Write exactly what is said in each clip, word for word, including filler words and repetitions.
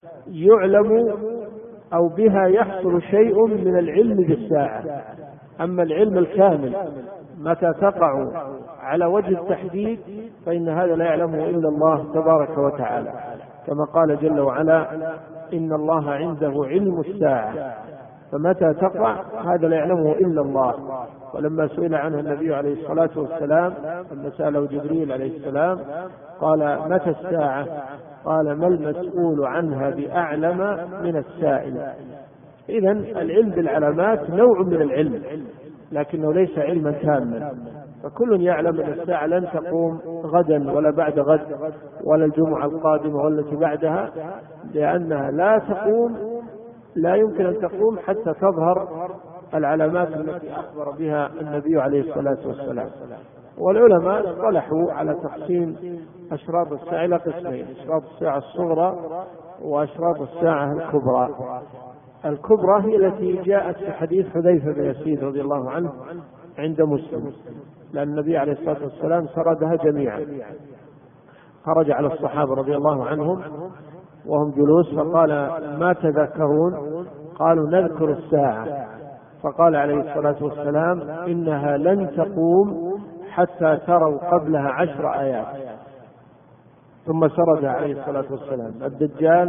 يعلم أو بها يحصل شيء من العلم بالساعة. أما العلم الكامل متى تقع على وجه التحديد فإن هذا لا يعلمه إلا الله تبارك وتعالى، كما قال جل وعلا: إن الله عنده علم الساعة، فمتى تقع هذا لا يعلمه إلا الله. ولما سئل عنه النبي عليه الصلاة والسلام لما سأله جبريل عليه السلام قال: متى الساعة؟ قال: ما المسؤول عنها بأعلم من السائل. إذن العلم بالعلامات نوع من العلم، لكنه ليس علما كاملا. فكل يعلم أن الساعة لن تقوم غدا ولا بعد غد ولا الجمعة القادمة ولا التي بعدها، لأنها لا تقوم، لا يمكن أن تقوم حتى تظهر العلامات التي أخبر بها النبي عليه الصلاة والسلام. والعلماء اصطلحوا على تقسيم أشراط الساعة إلى قسمين: أشراط الساعة الصغرى وأشراط الساعة الكبرى. الكبرى هي التي جاءت في حديث حذيفة بن يزيد رضي الله عنه عند مسلم، لأن النبي عليه الصلاة والسلام سردها جميعا. خرج على الصحابة رضي الله عنهم وهم جلوس فقال: ما تذكرون؟ قالوا: نذكر الساعة. فقال عليه الصلاة والسلام: إنها لن تقوم حتى تروا قبلها عشر آيات. ثم سرد عليه الصلاة والسلام: الدجال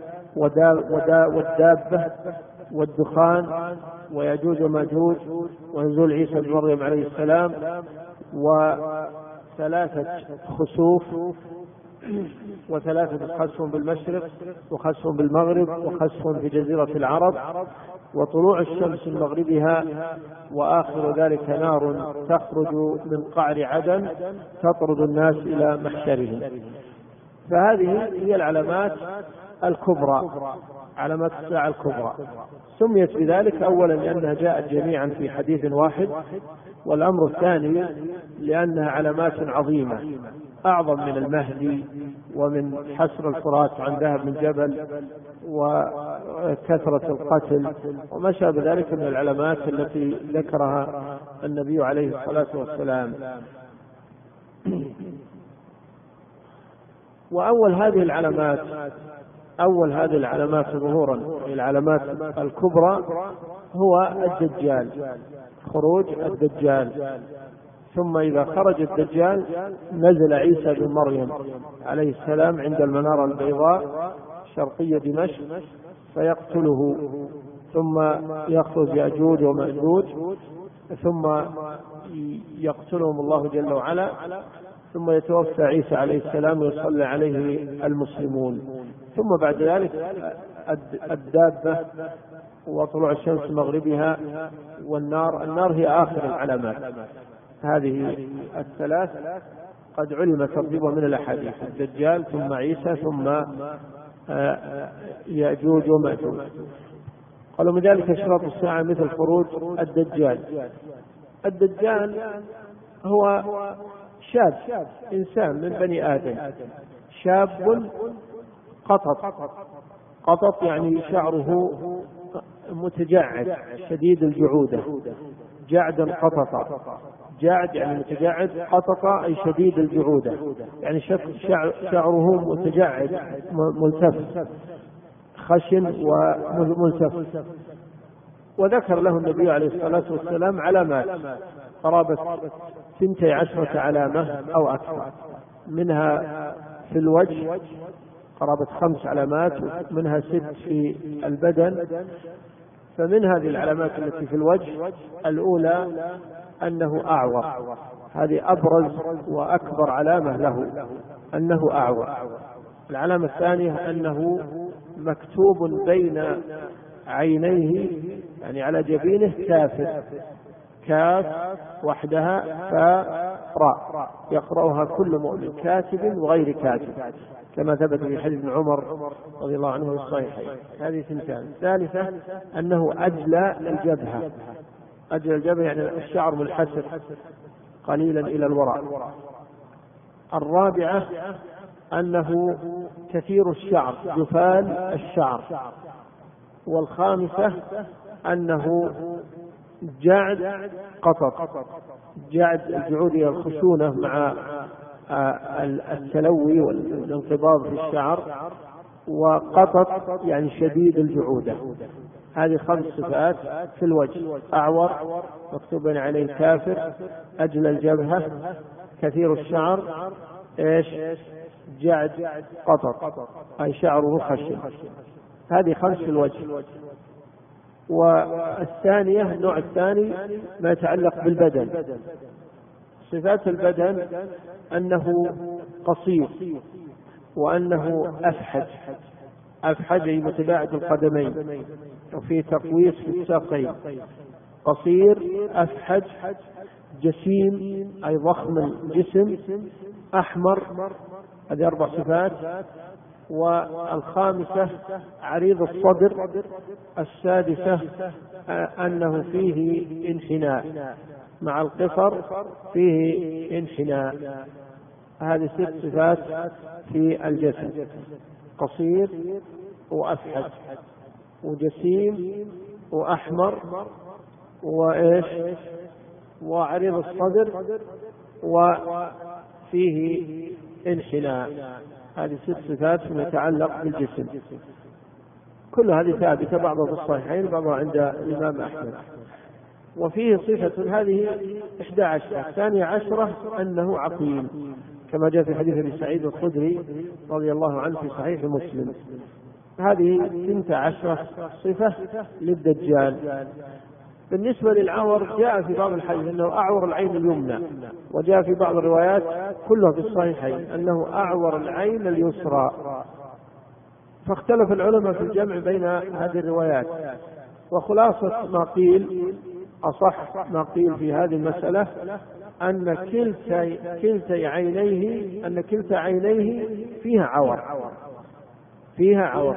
والدابة والدخان ويجوج وماجوج ونزول عيسى بن مريم عليه السلام وثلاثة خسوف وثلاثة خسف بالمشرق وخسف بالمغرب وخسف في جزيرة العرب وطلوع الشمس من مغربها، وآخر ذلك نار تخرج من قعر عدن تطرد الناس إلى محشرهم. فهذه هي العلامات الكبرى، علامات الساعة الكبرى. سميت بذلك أولا لأنها جاءت جميعا في حديث واحد، والأمر الثاني لأنها علامات عظيمة أعظم من المهدي ومن حسر الفرات عن ذهب من جبل وكثرة القتل وما شابه ذلك من العلامات التي ذكرها النبي عليه الصلاة والسلام. وأول هذه العلامات أول هذه العلامات ظهورا، العلامات الكبرى، هو الدجال، خروج الدجال. ثم إذا خرج الدجال نزل عيسى بن مريم عليه السلام عند المنارة البيضاء شرقية دمشق فيقتله، ثم يخرج يأجوج ومأجوج، ثم يقتلهم الله جل وعلا، ثم يتوفى عيسى عليه السلام ويصلي عليه المسلمون. ثم بعد ذلك الدابة وطلوع الشمس مغربها والنار. النار هي آخر العلامات. هذه الثلاث قد علم ترتيبها من الأحاديث: الدجال ثم عيسى ثم يأجوج ومأجوج. قالوا من ذلك أشراط الساعة مثل خروج الدجال. الدجال هو شاب، إنسان من بني آدم، شاب قطط. قطط يعني شعره متجعد شديد الجعودة، جعدا قططا. جعد يعني متجعد، قططا أي شديد الجعودة، يعني شعره متجعد ملتف، خشن وملتف. وذكر له النبي عليه الصلاة والسلام علامات قرابة ثنتي عشرة علامة أو أكثر، منها في الوجه قرابة خمس علامات، منها ست في البدن. فمن هذه العلامات التي في الوجه الأولى أنه أعور، هذه أبرز وأكبر علامة له أنه أعور. العلامة الثانية أنه مكتوب بين عينيه يعني على جبينه كافر، كاف وحدها فراء يقرأها كل مؤمن، كاتب وغير كاتب، كما ثبت في حديث ابن عمر رضي الله عنه في الصحيحين. هذه ثنتان. ثالثة أنه أجلى الجبهة، أجلى الجبهة يعني الشعر منحسر قليلا إلى الوراء. الرابعة أنه كثير الشعر، جفال الشعر. والخامسة أنه جعد قطط، جعد الجعود الخشونة مع التلوي والانقباض في الشعر. وقطط يعني شديد الجعودة. هذه خمس صفات في الوجه: أعور، مكتوب عليه كافر، أجل الجبهة، كثير الشعر، إيش؟ جعد قطط أي شعره خشن. هذه خمس في الوجه. والثانية النوع الثاني ما يتعلق بالبدن. صفات البدن أنه قصير، وأنه أفحج، أفحج أي متباعد القدمين، وفي تقويس في الساقين. قصير، أفحج، جسيم أي ضخم الجسم، أحمر. هذه أربع صفات. والخامسة عريض الصدر. السادسة أنه فيه انحناء، مع القصر فيه انحناء. هذه ست صفات في الجسد: قصير وأفحج وجسيم وأحمر وإيش وعريض الصدر وفيه انحناء. هذه ست صفات فيما يتعلق بالجسم. كل هذه ثابتة، بعضها في الصحيحين بعضها عند الإمام أحمد. وفيه صفة هذه إحدى عشرة. الثانية عشرة أنه عقيم، كما جاء في حديث أبي سعيد الخدري رضي الله عنه في صحيح مسلم. هذه ثنت عشرة صفة للدجال. بالنسبة للعور جاء في بعض الحديث أنه أعور العين اليمنى، وجاء في بعض الروايات كلها في الصحيحين أنه أعور العين اليسرى. فاختلف العلماء في الجمع بين هذه الروايات، وخلاصة ما قيل، أصح ما قيل في هذه المسألة، أن كلتا كلتا عينيه أن كلتا عينيه فيها عور، فيها عور،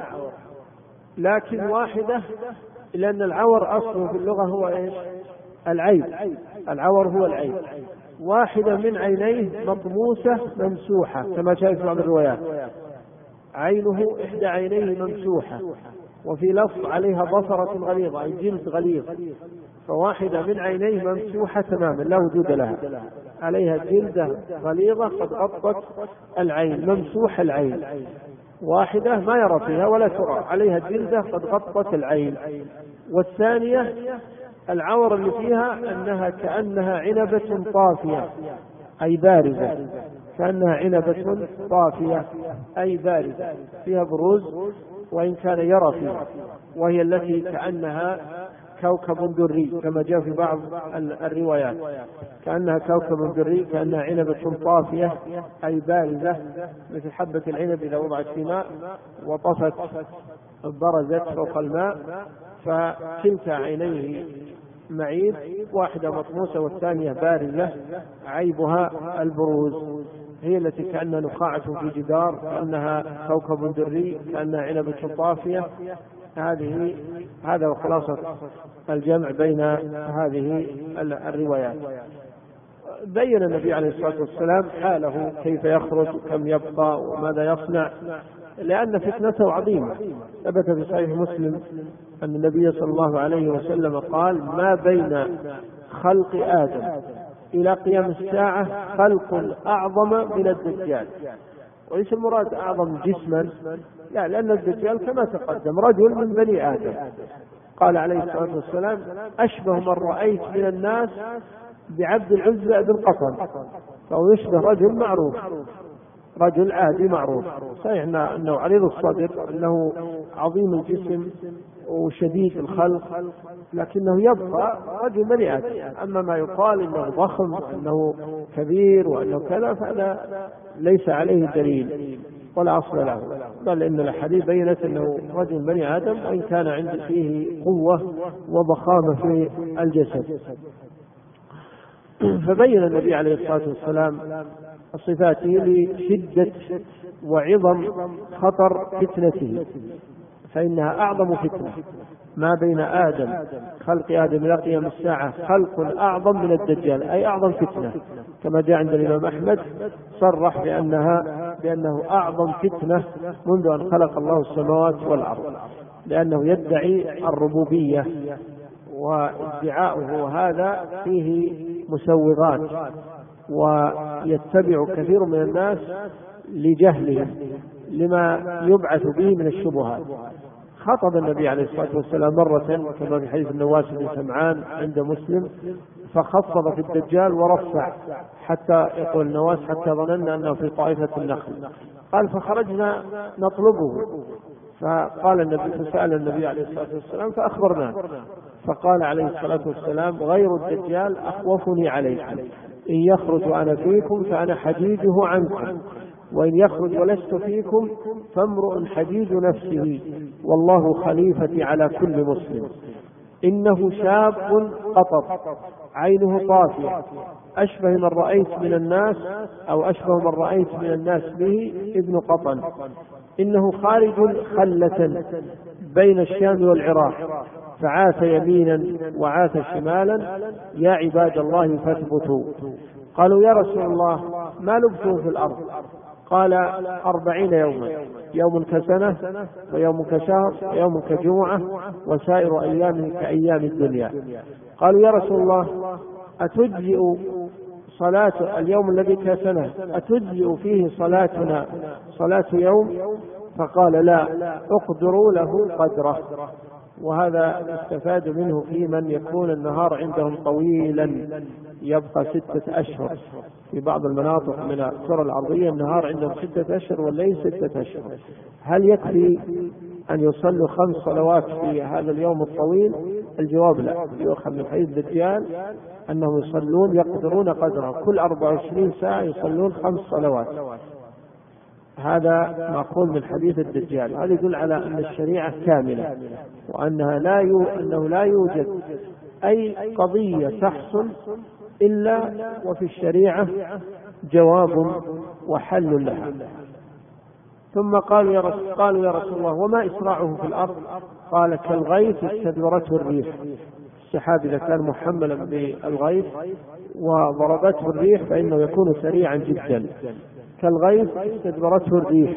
لكن واحدة، لأن العور أصله في اللغة هو إيش؟ العيب. العور هو العيب. واحدة من عينيه مطموسة ممسوحة، كما جاء في بعض الروايات: عينه إحدى عينيه ممسوحة، وفي لفظ عليها ضفرة غليظة أي جلد غليظ. فواحدة من عينيه ممسوحة تماما لا وجود لها، عليها جلدة غليظة قد غطت العين، ممسوح العين. واحدة ما يرى فيها ولا ترى، عليها جلدة قد غطت العين. والثانية العور اللي فيها أنها كأنها عنبة طافية أي بارزة، كأنها عنبة طافية أي بارزة، فيها بروز وإن كان يرى فيها، وهي التي كأنها كوكب دري، كما جاء في بعض الروايات: كأنها كوكب دري، كأنها عنبة طافية أي بارزة، مثل حبة العنب إذا وضعت في ماء وطفت برزت فوق الماء. فكلتا عينيه معيب، واحدة مطموسة والثانية بارزة، عيبها البروز، هي التي كأنها نخاعة في جدار، كأنها كوكب دري، كأنها عنبة طافية. هذه هذا هو خلاصة الجمع بين هذه الروايات. بين النبي عليه الصلاة والسلام حاله، كيف يخرج، كم يبقى، وماذا يصنع، لأن فتنته عظيمة. ثبت في صحيح مسلم أن النبي صلى الله عليه وسلم قال: ما بين خلق آدم إلى قيام الساعة خلق أعظم من الدجال. وليس المراد أعظم جسما، لا، لأن الدجال كما تقدم رجل من بني آدم. قال عليه الصلاة والسلام: أشبه من رأيت من الناس بعبد العزى بن قطن، فهو يشبه رجل معروف، رجل عادي معروف. صحيح أنه عريض الصدر، أنه عظيم الجسم وشديد الخلق، لكنه يبقى رجل بني آدم. أما ما يقال إنه ضخم وأنه كبير وأنه كذا، فهذا ليس عليه دليل ولا أصل له، بل إن الحديث بينت أنه رجل بني آدم، وإن كان عند فيه قوة وضخامة في الجسد. فبين النبي عليه الصلاة والسلام صفاته لشدة وعظم خطر فتنته، فإنها أعظم فتنة. ما بين آدم خلق آدم إلى قيام الساعة خلق أعظم من الدجال، أي أعظم فتنة، كما جاء عند الإمام أحمد صرح بأنها بأنه أعظم فتنة منذ أن خلق الله السماوات والأرض، لأنه يدعي الربوبية، وادعاؤه هذا فيه مسوغات، ويتبع كثير من الناس لجهلهم لما يبعث به من الشبهات. خطب النبي عليه الصلاة والسلام مرة كما في حديث النواس بن سمعان عند مسلم، فخفض في الدجال ورفع حتى يقول النواس حتى ظننا أنه في طائفة النخل. قال فخرجنا نطلبه، فقال النبي فسأل النبي عليه الصلاة والسلام فأخبرناه، فقال عليه الصلاة والسلام غير الدجال أخوفني عليكم، إن يخرج أنا فيكم فأنا حديده عنكم، وإن يخرج ولست فيكم فامرؤ حديد نفسه، والله خليفتي على كل مسلم. إنه شاب قطب عينه طافية أشبه من رأيت من الناس أو أشبه من رأيت من الناس به ابن قطن. إنه خارج خلة بين الشام والعراق، فعاث يمينا وعاث شمالا، يا عباد الله فاثبتوا. قالوا يا رسول الله ما لبثوا في الأرض؟ قال أربعين يوما، يوم كسنة ويوم كشهر ويوم كجمعة وسائر أيام كأيام الدنيا. قالوا يا رسول الله أتجزئ صلاة اليوم الذي كسنة أتجزئ فيه صلاتنا صلاة يوم؟ فقال لا، اقدروا له قدره. وهذا استفاد منه في من يكون النهار عندهم طويلا يبقى ستة أشهر. في بعض المناطق من الكرة الأرضية النهار عندهم ستة أشهر والليل ستة أشهر. هل يكفي أن يصلوا خمس صلوات في هذا اليوم الطويل؟ الجواب لا، يؤخذ من حديث الدجال أنهم يصلون يقدرون قدره، كل أربع وعشرين ساعة يصلون خمس صلوات. هذا مأخوذ من حديث الدجال. هذا يدل على أن الشريعة كاملة، وأنها لا يو... أنه لا يوجد أي قضية تحصل إلا وفي الشريعة جواب وحل لها. ثم قالوا يا رسول, قالوا يا رسول الله وما إسراعه في الأرض؟ قال كالغيث استدبرته الريح. السحاب إذا كان محملا بالغيث وضربته الريح فإنه يكون سريعا جدا، كالغيث استدبرته الريح،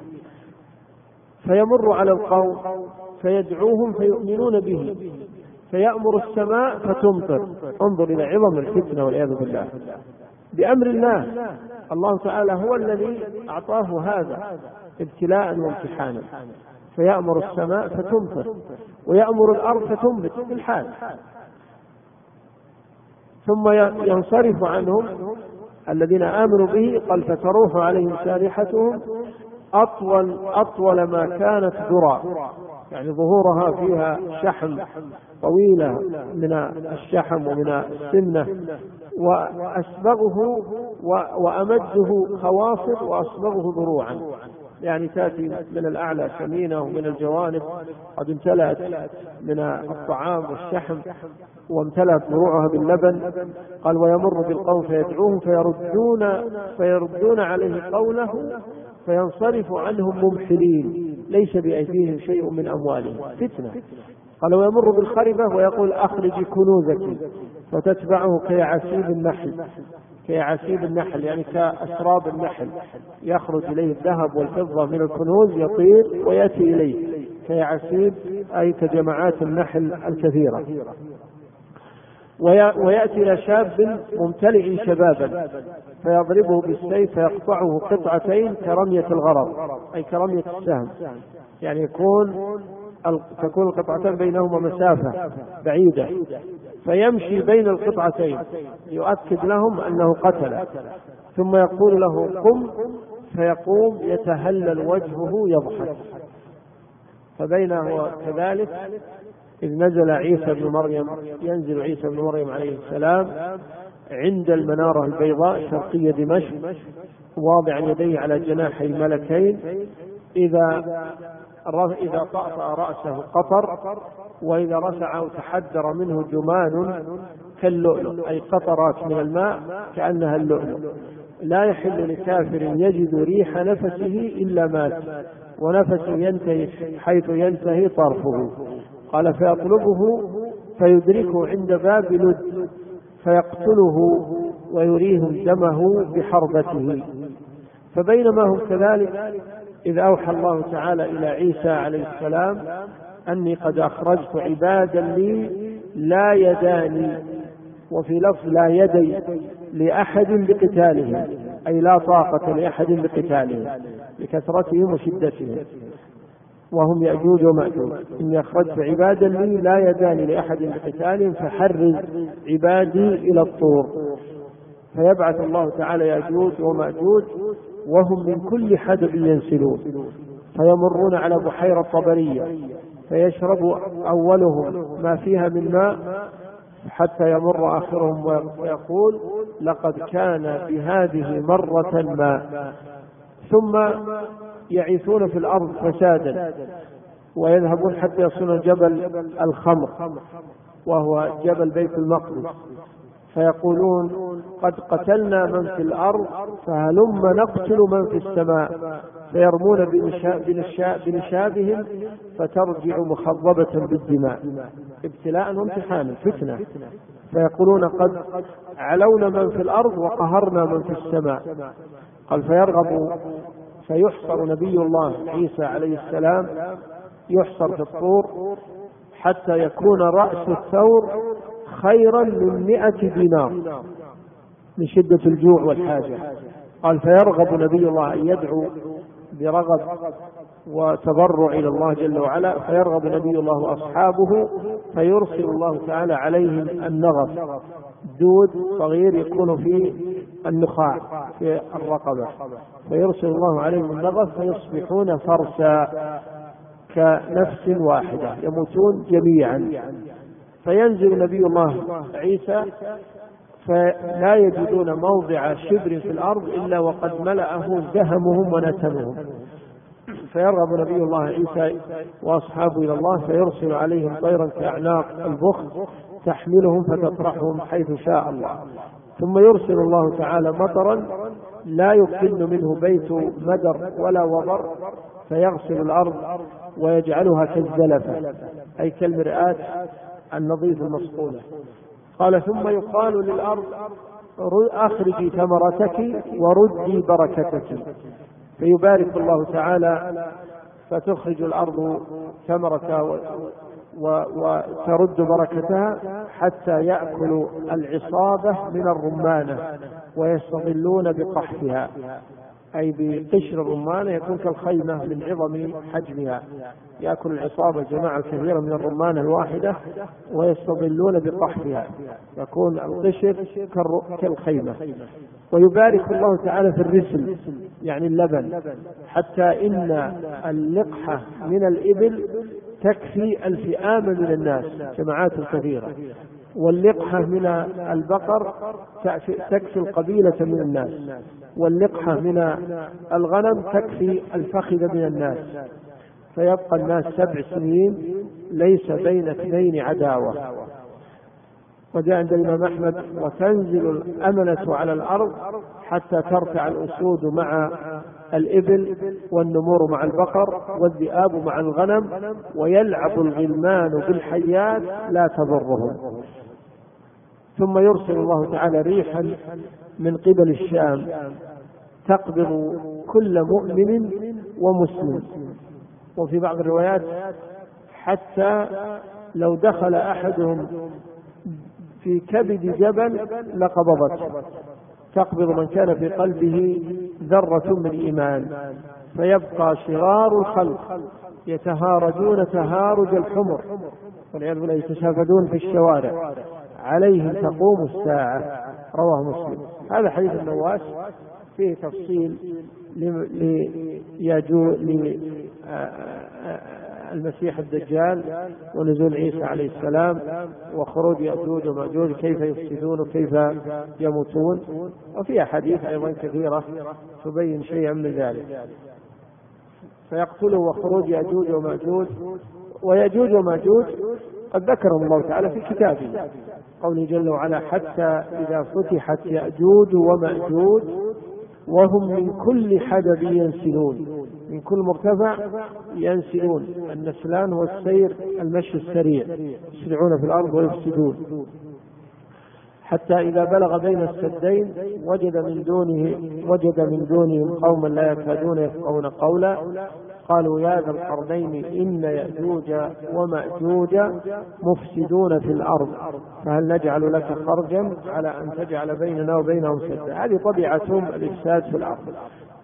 فيمر على القوم فيدعوهم فيؤمنون به، فيأمر السماء فتمطر. انظر إلى عظم الفتنة والعياذ بالله، بأمر الله. الله تعالى هو الذي أعطاه هذا ابتلاء وامتحانا، فيأمر السماء فتمطر ويأمر الأرض فتنبت في الحال، ذم ينصرف عنهم الذين آمنوا به. قال فتروح عليهم سارحتهم أطول, أطول ما كانت ذرى، يعني ظهورها فيها شحم طويلة من الشحم ومن السنة، وأسبغه وأمده خوافض وأسبغه ضروعا، يعني تأتي من الأعلى سمينة ومن الجوانب قد امتلأت من الطعام والشحم وامتلأت ضروعها باللبن. قال ويمر بالقوم فيدعوهم فيردون, فيردون عليه قوله فينصرف عنهم ممحلين ليس بأيديهم شيء من أموالهم، فتنة. قال ويمر بالخربة ويقول أخرج كنوزك، فتتبعه كيعسيب النحل، كيعسيب النحل يعني كأسراب النحل، يخرج إليه الذهب والفضة من الكنوز يطير ويأتي إليه كيعسيب أي كجماعات النحل الكثيرة. ويأتي إلى شاب ممتلئ شبابا فيضربه بالسيف فيقطعه قطعتين كرمية الغرض أي كرمية السهم، يعني يكون تكون القطعتين بينهما مسافة بعيدة، فيمشي بين القطعتين يؤكد لهم أنه قتل، ثم يقول له قم فيقوم يتهلل وجهه يضحك. فبينه كذلك إذ نزل عيسى بن مريم ينزل عيسى بن مريم عليه السلام عند المنارة البيضاء شرقية دمشق واضعا يديه على جناحي الملكين، إذا إذا طأطأ رأسه قطر، وإذا رفع أو تحدر منه جمان كاللؤلؤ أي قطرات من الماء كأنها اللؤلؤ. لا يحل لكافر يجد ريح نفسه إلا مات، ونفسه ينتهي حيث ينتهي طرفه. قال فيطلبه فيدركه عند باب لد فيقتله ويريهم دمه بحربته. فبينما هم كذلك إذ أوحى الله تعالى إلى عيسى عليه السلام أني قد أخرجت عبادا لي لا يداني، وفي لفظ لا يدي لأحد بقتالهم أي لا طاقة لأحد بقتالهم، لكثرتهم وشدتهم، وهم يأجوج ومأجوج. إني أخرجت عبادا لي لا يدان لأحد بقتال فحرز عبادي إلى الطور. فيبعث الله تعالى يأجوج ومأجوج وهم من كل حدب ينسلون، فيمرون على بحيرة طبرية فيشرب أولهم ما فيها من ماء حتى يمر آخرهم ويقول لقد كان بهذه مرة ماء. ثم يعيثون في الأرض فسادا ويذهبون حتى يصلون جبل الخمر وهو جبل بيت المقدس، فيقولون قد قتلنا من في الأرض فهلم نقتل من في السماء، فيرمون بنشابهم فترجع مخضبة بالدماء ابتلاء وامتحانا فتنة. فيقولون قد علونا من في الأرض وقهرنا من في السماء. قال فيرغب فيحصر نبي الله عيسى عليه السلام يحصر في الطور حتى يكون رأس الثور خيرا من مئة دينار من شدة الجوع والحاجة. قال فيرغب نبي الله أن يدعو برغب وتضرع إلى الله جل وعلا، فيرغب نبي الله وأصحابه فيرسل الله تعالى عليهم النغف، دود صغير يكون في النخاع في الرقبة، فيرسل الله عليهم النغف فيصبحون فرسا كنفس واحدة يموتون جميعا. فينزل نبي الله عيسى فلا يجدون موضع شبر في الأرض إلا وقد ملأه دهمهم ونتنهم. فيرغب نبي الله عيسى وأصحابه إلى الله فيرسل عليهم طيرا كأعناق البخت تحملهم فتطرحهم حيث شاء الله. ثم يرسل الله تعالى مطرا لا يقل منه بيت مدر ولا وبر فيغسل الأرض ويجعلها كالزلفة أي كالمرآة النظيف المصقولة. قال ثم يقال للأرض أخرجي ثمرتك وردي بركتك، فيبارك الله تعالى فتخرج الأرض ثمرتها وترد بركتها حتى يأكل العصابة من الرمانة ويستظلون بقحفها، أي بقشر الرمانة يكون كالخيمة من عظم حجمها، يأكل العصابة جماعة كثيرة من الرمانة الواحدة ويستظلون بقحفها، يكون القشر كالخيمة. ويبارك الله تعالى في الرسل يعني اللبن، حتى إن اللقحة من الإبل تكفي الفئام من الناس جماعات كثيرة، واللقحة من البقر تكفي القبيلة من الناس، واللقحة من الغنم تكفي الفخذ من الناس. فيبقى الناس سبع سنين ليس بين اثنين عداوة. وجاء عند الإمام أحمد وتنزل الأمنة على الأرض حتى ترتع الأسود مع الإبل والنمور مع البقر والذئاب مع الغنم ويلعب الغلمان بالحيات لا تضرهم. ثم يرسل الله تعالى ريحا من قبل الشام تقبض كل مؤمن ومسلم، وفي بعض الروايات حتى لو دخل أحدهم في كبد جبل لقبضته، تقبض من كان في قلبه ذرة من إيمان، فيبقى شرار الخلق يتهارجون تهارج الحمر والعياذ بالله يتشافدون في الشوارع عليهم تقوم الساعة. رواه مسلم. هذا حديث النواس فيه تفصيل للمسيح الدجال ونزول عيسى عليه السلام وخروج يأجوج ومأجوج كيف يفسدون وكيف يموتون، وفي أحاديث أيضا كثيرة تبين شيئا من ذلك. فيقتله وخروج يأجوج ومأجوج. ويأجوج ومأجوج قد ذكرهم الله تعالى في كتابه قوله جل وعلا حتى إذا فتحت يأجوج ومأجوج وهم من كل حدب ينسلون، من كل مرتفع ينسلون. النسلان هو السير المشي السريع، يسرعون في الأرض ويفسدون. حتى إذا بلغ بين السدين وجد من دونه وجد من دونهم قوما لا يكادون يفقهون قولا قالوا يا ذا القرنين إن يأجوج ومأجوج مفسدون في الأرض فهل نجعل لك خرجا على أن تجعل بيننا وبينهم سدا. هذه طبيعتهم الإفساد في الأرض.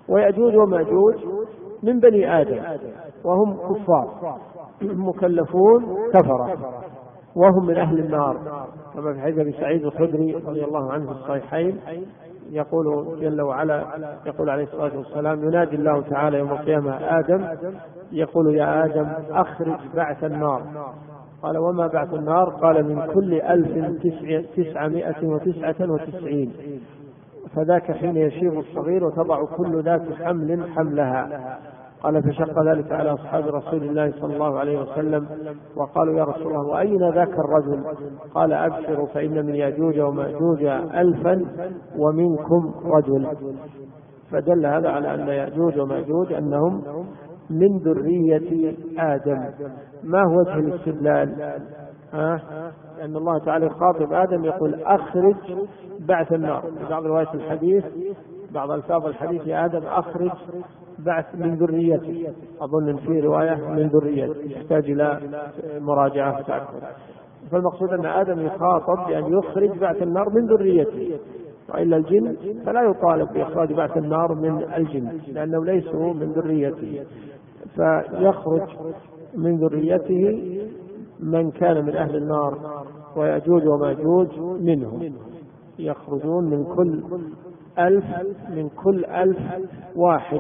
ويأجوج ومأجوج من بني آدم وهم كفار مكلفون كفرة، وهم من أهل النار، كما في حديث أبي سعيد الخدري رضي الله عنه في الصحيحين يقول جل وعلا، يقول عليه الصلاة والسلام: ينادي الله تعالى يوم القيامة آدم يقول: يا آدم أخرج بعث النار. قال: وما بعث النار؟ قال: من كل ألف تسعمائة وتسعة وتسعين، فذاك حين يشيب الصغير وتضع كل ذات حمل حملها. قال: فشق ذلك على أصحاب رسول الله صلى الله عليه وسلم، وقالوا: يا رسول الله، وأين ذاك الرجل؟ قال: أبشروا فإن من يأجوج ومأجوج ألفا ومنكم رجل. فدل هذا على أن يأجوج ومأجوج أنهم من ذرية آدم. ما هو وجه الاستدلال؟ ها؟ لأن الله تعالى يخاطب آدم يقول: أخرج بعث النار. في بعض روايات الحديث، بعض ألفاظ الحديث: يا آدم أخرج بعث من ذريته. أظن في رواية من ذريته، يحتاج إلى مراجعة أكثر. فالمقصود أن آدم يخاطب بأن يخرج بعث النار من ذريته، وإلا الجن فلا يطالب بإخراج بعث النار من الجن لأنهم ليسوا من ذريته، فيخرج من ذريته من كان من أهل النار، ويأجوج وماجوج منهم، يخرجون من كل ألف من كل ألف واحد،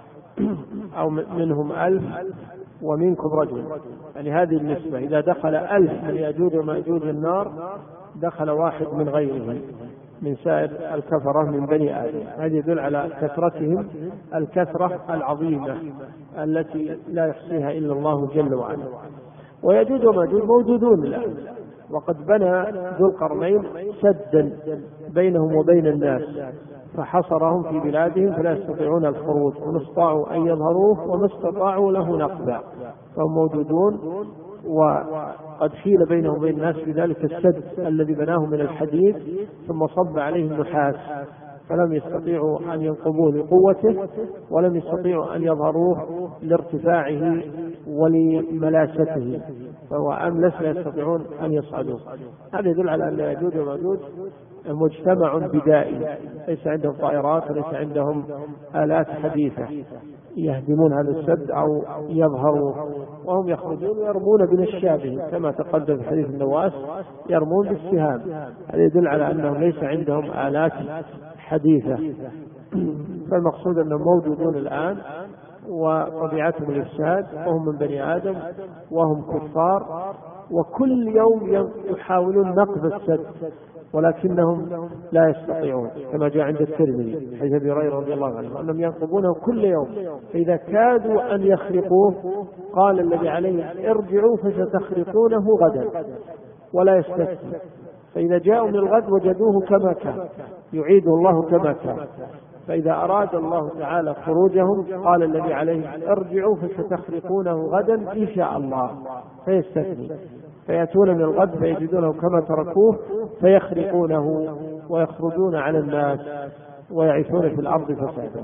أو منهم ألف ومنكم رجل. يعني هذه النسبة، إذا دخل ألف من يأجوج وماجوج النار دخل واحد من غيرهم من سائر الكفرة من بني آدم. هذا يدل على كثرتهم، الكثرة العظيمة التي لا يحصيها إلا الله جل وعلا. ويأجوج وماجوج موجودون الآن، وقد بنى ذو القرنين سدا بينهم وبين الناس فحصرهم في بلادهم فلا يستطيعون الخروج، وما استطاعوا أن يظهروه وما استطاعوا له نقبا، فهم موجودون. وقد حيل بينهم وبين الناس في ذلك السد الذي بناه من الحديد ثم صب عليهم نحاس، فلم يستطيعوا أن ينقبوه لقوته، ولم يستطيعوا أن يظهروه لارتفاعه ولملاسته، فهو أملس لا يستطيعون أن يصعدوه. هذا يدل على أن يأجوج وماجوج مجتمع بدائي، ليس عندهم طائرات وليس عندهم آلات حديثة يهدمون هذا السد أو يظهروا، وهم يخرجون ويرمون بنشابهم كما تقدم في حديث النواس، يرمون بالسهام. هذا يدل على أنهم ليس عندهم آلات حديثة. فالمقصود أنهم موجودون الآن وطبيعتهم الإفساد، وهم من بني آدم وهم كفار، وكل يوم يحاولون نقض السد ولكنهم لا يستطيعون، كما جاء عند الترمذي حديث أبي هريرة رضي الله عنه أنهم ينقضونه كل يوم، فإذا كادوا أن يخرقوه قال الذي عليه: ارجعوا فستخرقونه غدا، ولا يستثني. فإذا جاءوا من الغد وجدوه كما كان، يعيده الله كما كان. فإذا أراد الله تعالى خروجهم قال الذي عليه: ارجعوا فستخرقونه غدا إن شاء الله، فيستثني، فيأتون من الغد فيجدونه كما تركوه فيخرقونه ويخرجون على الناس ويعيثون في الأرض فسادا.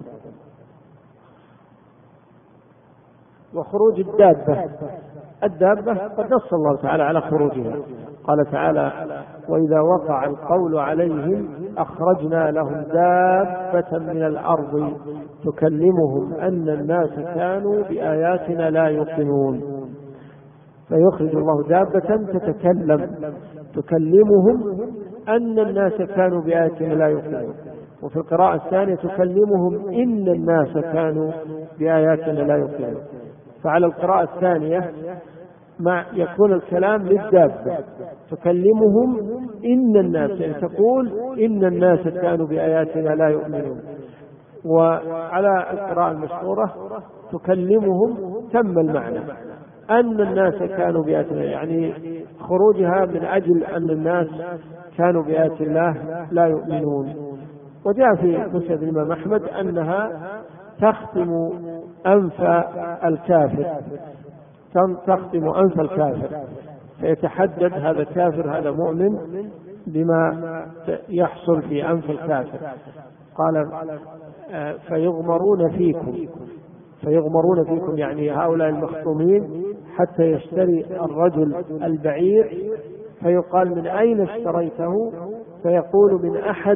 وخروج الدابة، الدابة قد نص الله تعالى على خروجها، قال تعالى: وإذا وقع القول عليهم أخرجنا لهم دابة من الأرض تكلمهم أن الناس كانوا بآياتنا لا يوقنون. فيخرج الله دابة تتكلم تكلمهم أن الناس كانوا بآياتنا لا يوقنون. وفي القراءة الثانية تكلمهم إن الناس كانوا بآياتنا لا يوقنون. فعلى القراءة الثانية مع يكون الكلام للدابة تكلمهم إن الناس، يعني تقول إن الناس كانوا بآياتنا لا يؤمنون. وعلى القراءة المشهورة تكلمهم تم المعنى أن الناس كانوا بآياتنا، يعني خروجها من أجل أن الناس كانوا بآيات الله لا يؤمنون. وجاء في مسند الإمام أحمد أنها تختم أنف الكافر، تختم أنف الكافر فيتحدد هذا الكافر هذا مؤمن بما يحصل في أنف الكافر. قال: فيغمرون فيكم فيغمرون فيكم يعني هؤلاء المخطومين حتى يشتري الرجل البعير، فيقال: من أين اشتريته؟ فيقول من أحد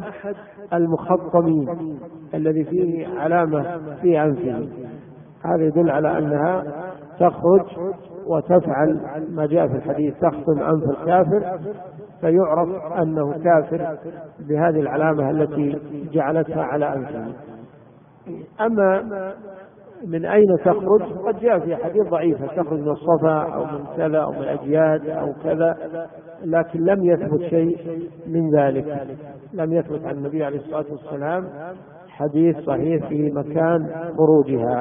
المخطمين الذي فيه علامة في أنفه. هذا يدل على أنها تخرج وتفعل ما جاء في الحديث، تخطم أنف الكافر فيعرف أنه كافر بهذه العلامة التي جعلتها على أنفه. أما من أين تخرج؟ قد جاء في حديث ضعيفة تخرج من الصفا أو من كذا أو من الأجياد أو كذا، لكن لم يثبت شيء من ذلك، لم يثبت عن النبي عليه الصلاة والسلام حديث صحيح في مكان خروجها.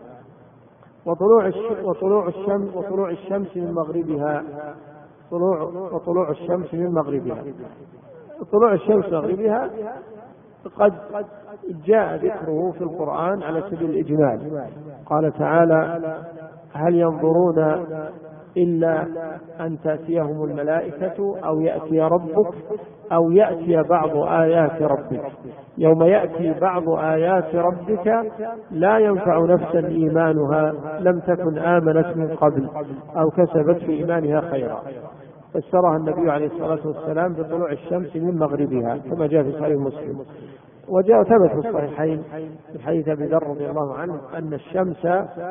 وطلوع وطلوع الشمس وطلوع الشمس من مغربها، طلوع وطلوع الشمس من مغربها. طلوع الشمس من مغربها قد جاء ذكره في القرآن على سبيل الإجمال. قال تعالى: هل ينظرون إلا أن تأتيهم الملائكة أو يأتي ربك أو يأتي بعض آيات ربك. يوم يأتي بعض آيات ربك لا ينفع نفسا إيمانها لم تكن آمنت من قبل أو كسبت في إيمانها خيرا. فسرها النبي عليه الصلاة والسلام بطلوع الشمس من مغربها كما جاء في صحيح مسلم. وجاء ثبت في الصحيحين في حديث أبي ذر رضي الله عنه أن الشمس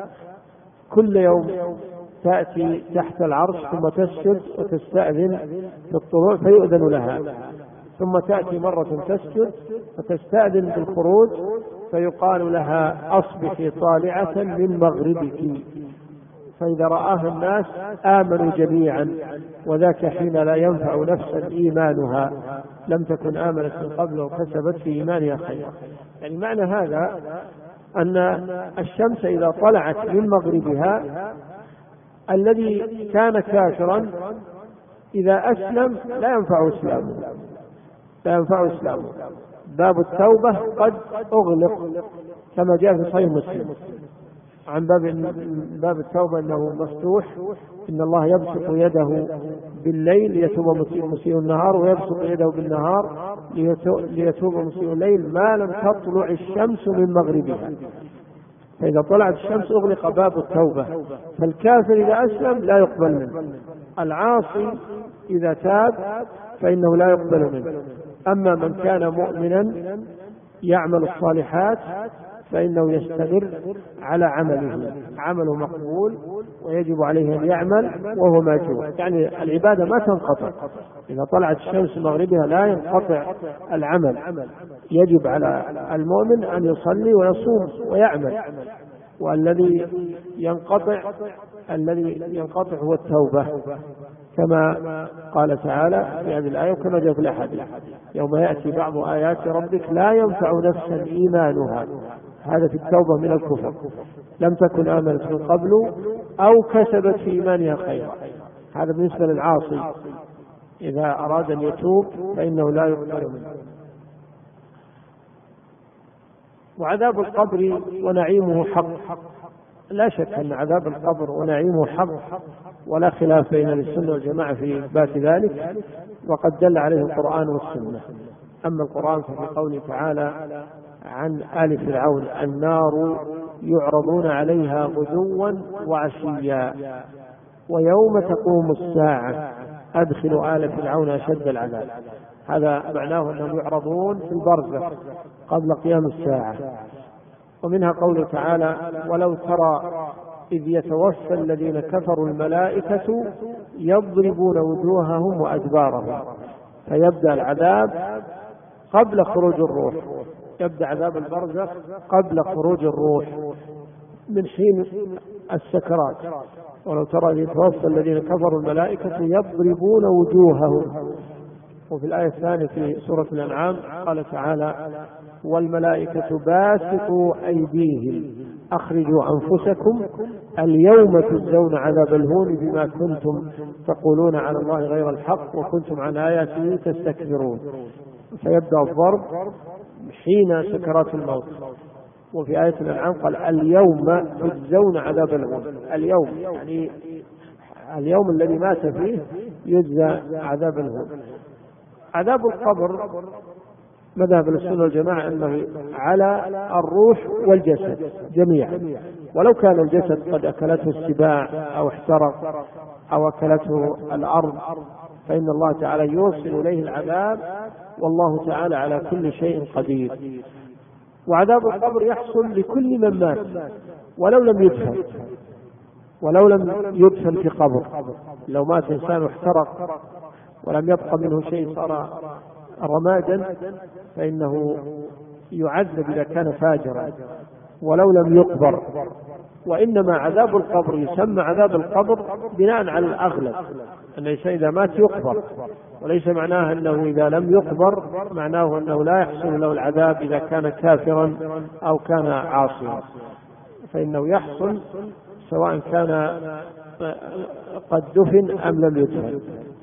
كل يوم تأتي تحت العرش ثم تسجد وتستأذن بالطلوع فيؤذن لها، ثم تأتي مرة تسجد فتستأذن بالخروج فيقال لها: أصبحي طالعة من مغربك. فإذا رآها الناس آمنوا جميعا، وذاك حين لا ينفع نفسا إيمانها لم تكن آمنت من قبل وكسبت في إيمانها خيرا. يعني معنى هذا أن الشمس إذا طلعت من مغربها الذي كان كافرا إذا أسلم لا ينفع إسلامه، لا ينفع إسلامه. باب التوبة قد أغلق كما جاء في صحيح مسلم عن باب باب التوبة أنه مفتوح، إن الله يبسط يده بالليل ليتوب مسيء النهار، ويبسط يده بالنهار ليتوب مسيء الليل ما لم تطلع الشمس من مغربها. فإذا طلعت الشمس أغلق باب التوبة، فالكافر إذا أسلم لا يقبل منه، العاصي إذا تاب فإنه لا يقبل منه. أما من كان مؤمنا يعمل الصالحات فإنه يستمر على عمله، عمله مقبول ويجب عليه أن يعمل وهو ماجور. يعني العبادة ما تنقطع، إذا طلعت الشمس مغربها لا ينقطع العمل، يجب على المؤمن أن يصلي ويصوم ويعمل. والذي ينقطع الذي ينقطع هو التوبة كما قال تعالى في هذه الآية وكما جاء في الأحاديث: يوم يأتي بعض آيات ربك لا ينفع نفسا إيمانها. هذا في التوبة من الكفر، لم تكن آمنت من قبل أو كسبت في إيمانها خيرا. هذا بالنسبة للعاصي إذا أراد أن يتوب فإنه لا يقبل منه. وعذاب القبر ونعيمه حق، لا شك أن عذاب القبر ونعيمه حق، ولا خلاف بين السنة والجماعة في إثبات ذلك، وقد دل عليه القرآن والسنة. أما القرآن ففي قوله تعالى عن آل فرعون: النار يعرضون عليها غدوا وعشيا ويوم تقوم الساعة أدخلوا آل فرعون أشد العذاب. هذا معناه أنهم يعرضون في البرزخ قبل قيام الساعة. ومنها قوله تعالى: ولو ترى إذ يتوفى الذين كفروا الملائكة يضربون وجوههم وأدبارهم. فيبدأ العذاب قبل خروج الروح، يبدأ عذاب البرزخ قبل خروج الروح من حين السكرات. ولو ترى إذ يتوفى الذين كفروا الملائكة يضربون وجوههم. وفي الآية الثانية في سورة الأنعام قال تعالى: والملائكة باسطوا أيديهم أخرجوا أنفسكم اليوم تجزون عذاب الهون بما كنتم تقولون على الله غير الحق وكنتم عن آياته تستكبرون. فيبدأ الضرب حين سكرات الموت. وفي آية الأنعام قال: اليوم تجزون عذاب الهون. اليوم يعني اليوم الذي مات فيه يجزى عذاب الهون. عذاب القبر مذهب السنة والجماعة أنه على الروح والجسد جميعا، ولو كان الجسد قد أكلته السباع أو احترق أو أكلته الأرض فإن الله تعالى يوصل إليه العذاب، والله تعالى على كل شيء قدير. وعذاب القبر يحصل لكل من مات ولو لم يدفن ولو لم يدفن في قبر. لو مات إنسان احترق ولم يبق منه شيء صار رمادا فإنه يعذب إذا كان فاجرا ولو لم يقبر. وإنما عذاب القبر يسمى عذاب القبر بناء على الأغلب أن الإنسان إذا مات يقبر، وليس معناه أنه إذا لم يقبر معناه أنه لا يحصل له العذاب إذا كان كافرا أو كان عاصيا، فإنه يحصل سواء كان قد دفن أم لم يدفن.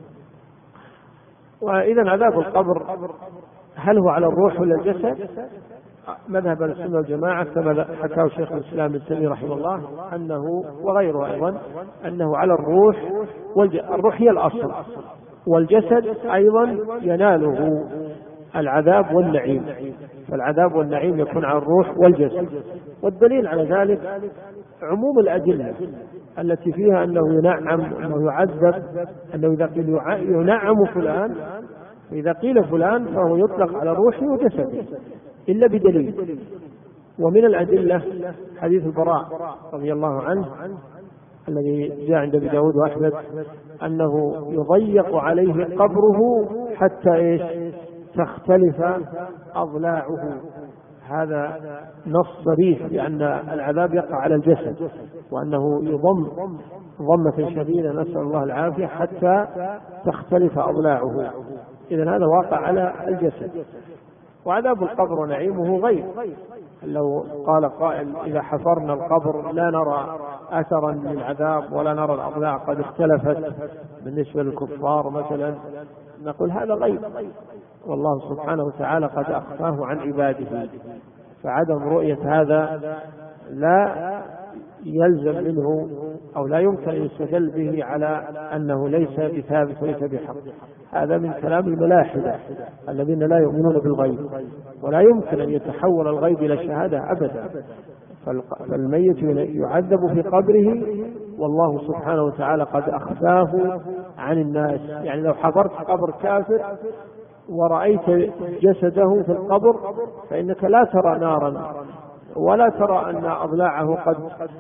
وإذا عذاب القبر هل هو على الروح ولا الجسد؟ مذهب السنة والجماعة كما حكاه شيخ الإسلام ابن تيمية رحمه الله أنه وغيره أيضا أنه على الروح، والروح هي الأصل، والجسد أيضا يناله العذاب والنعيم، فالعذاب والنعيم يكون على الروح والجسد. والدليل على ذلك عموم الأدلة التي فيها أنه ينعم، أنه يعذب، أنه إذا قيل ينعم فلان، إذا قيل فلان فهو يطلق على روحه وجسده إلا بدليل. ومن الأدلة حديث البراء رضي الله عنه الذي جاء عند أبي داود وأحمد أنه يضيق عليه قبره حتى إيش تختلف أضلاعه. هذا نص صريح لأن العذاب يقع على الجسد، وأنه يضم ضمة شديدة نسأل الله العافية حتى تختلف أضلاعه. إذن هذا واقع على الجسد. وعذاب القبر ونعيمه غير. لو قال قائل إذا حفرنا القبر لا نرى أثرا للعذاب ولا نرى الأضلاع قد اختلفت بالنسبة للكفار مثلا، نقول هذا غيب، والله سبحانه وتعالى قد أخفاه عن عباده، فعدم رؤية هذا لا يلزم منه أو لا يمكن أن يستدل به على أنه ليس بثابت وليس بحق. هذا من كلام الملاحدة الذين لا يؤمنون بالغيب، ولا يمكن أن يتحول الغيب إلى شهادة أبدا. فالميت يعذب في قبره والله سبحانه وتعالى قد أخفاه عن الناس. يعني لو حضرت قبر كافر ورأيت جسده في القبر فإنك لا ترى نارا ولا ترى أن أضلاعه قد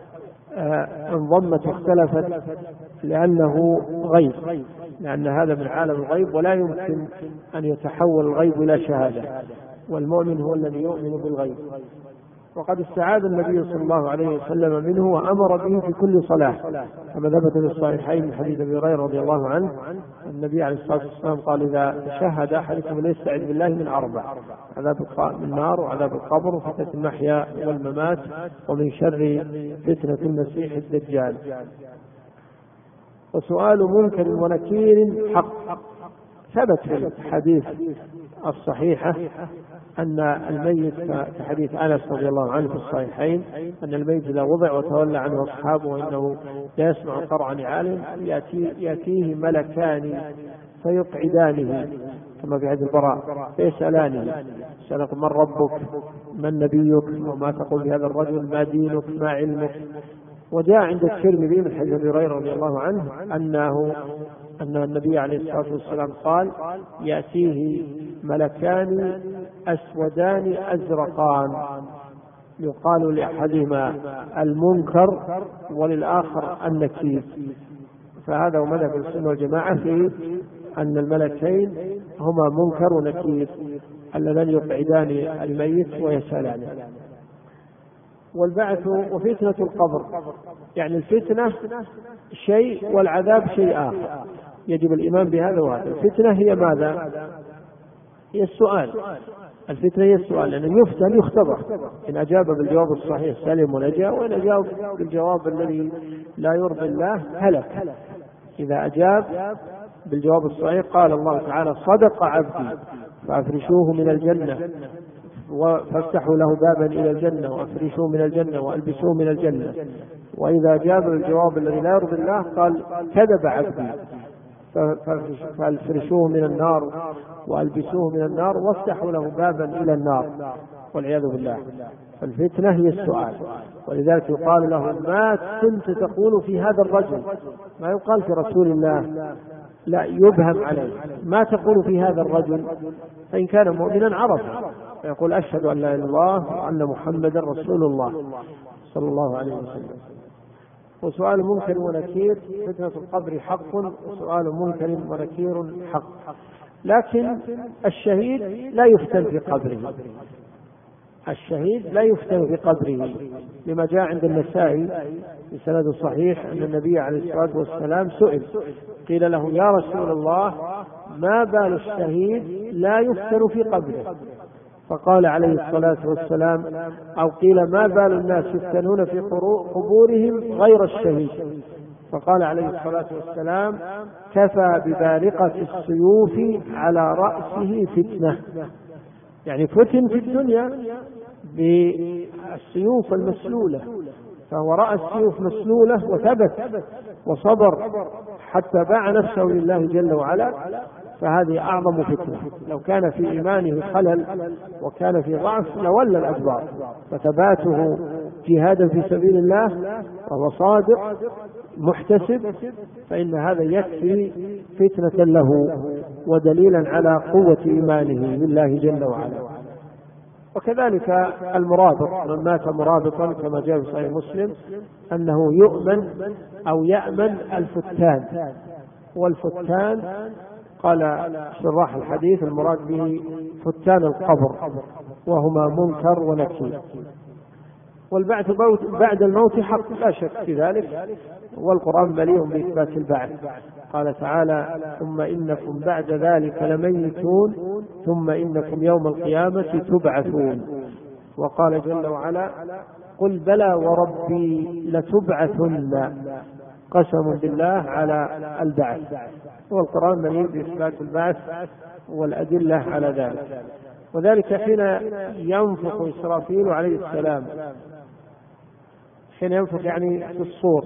انضمت واختلفت، لأنه غيب، لأن هذا من عالم الغيب ولا يمكن أن يتحول الغيب إلى شهادة، والمؤمن هو الذي يؤمن بالغيب. وقد استعاذ النبي صلى الله عليه وسلم منه وأمر به في كل صلاة، كما ثبت في الصحيحين من حديث أبي هريرة رضي الله عنه النبي عليه الصلاة والسلام قال إذا تشهد أحدكم فليستعذ بالله من أربع: عذاب النار وعذاب القبر وفتنة المحيا والممات ومن شر فتنة المسيح الدجال. وسؤال منكر ونكير حق. ثبت في الحديث الصحيحة أن الميت في حديث أنس رضي الله عنه في الصحيحين أن الميت إذا وضع وتولى عنه أصحابه وإنه لا يسمع قرع نعال يأتي يأتيه ملكان فيقعدانه كما في حديث البراء فيسألانه: سألك من ربك؟ من نبيك؟ وما تقول بهذا الرجل؟ ما دينك؟ ما علمك؟ وجاء عند الترمذي من حديث أبي هريرة رضي الله عنه أنه أن النبي عليه الصلاة والسلام قال: يأتيه ملكان أسودان أزرقان يقال لأحدهما المنكر وللآخر النكير. فهذا هو مذهب السنة والجماعة في أن الملكين هما منكر ونكير اللذان يقعدان الميت ويسألانه. والبعث وفتنة القبر، يعني الفتنة شيء والعذاب شيء آخر، يجب الإيمان بهذا وهذا. الفتنة هي ماذا؟ هي السؤال. الفتنة هي السؤال، لأنه يفتن يختبر، إن أجاب بالجواب الصحيح سلم ونجا، وإن أجاب بالجواب الذي لا يرضي الله هلك. إذا أجاب بالجواب الصحيح قال الله تعالى: صدق عبدي فأفرشوه من الجنة فافتحوا له بابا إلى الجنة وأفرشوه من الجنة وألبسوه من الجنة. وإذا جاب الجواب الذي لا يرضي الله قال: كذب عبدي فأفرشوه من النار وألبسوه من النار وافتحوا له بابا إلى النار والعياذ بالله. فالفتنة هي السؤال، ولذلك يقال له: ما كنت تقول في هذا الرجل؟ ما يقال في رسول الله، لا يبهم عليه. ما تقول في هذا الرجل؟ فإن كان مؤمنا عرف فيقول أشهد أن لا إله إلا الله وأن محمدا رسول الله صلى الله عليه وسلم. وسؤال منكر ونكير، فتنة القبر حق وسؤال منكر ونكير حق، لكن الشهيد لا يفتن في قبره، الشهيد لا يفتن في قبره، لما جاء عند النسائي بسند صحيح أن النبي عليه الصلاة والسلام سئل، قيل له يا رسول الله ما بال الشهيد لا يفتن في قبره؟ فقال عليه الصلاة والسلام أو قيل ما بال الناس يفتنون في قبورهم غير الشهيد؟ فقال عليه الصلاة والسلام كفى ببارقة السيوف على رأسه فتنة، يعني فتن في الدنيا بالسيوف المسلولة، فهو رأى السيوف مسلولة وثبت وصبر حتى باع نفسه لله جل وعلا، فهذه أعظم فتنة. لو كان في إيمانه خلل وكان في ضعف لولى الأدبار، فثباته جهادا في سبيل الله وهو صادق محتسب فإن هذا يكفي فتنة له ودليلا على قوة إيمانه بالله جل وعلا. وكذلك المرابط، من مات مرابطا كما جاء في صحيح مسلم أنه يؤمن أو يأمن الفتان، والفتان قال شراح الحديث المراد به فتان القبر وهما منكر ونكير. والبعث بعد الموت حق لا شك في ذلك، والقرآن مليء بإثبات البعث. قال تعالى ثم إنكم بعد ذلك لميتون ثم إنكم يوم القيامة تبعثون. وقال جل وعلا قل بلى وربي لتبعثن، قسم بالله على البعث. والقرآن مليء بإثبات البعث والأدلة على ذلك. وذلك حين ينفخ إسرافيل عليه السلام، حين ينفخ يعني في الصور،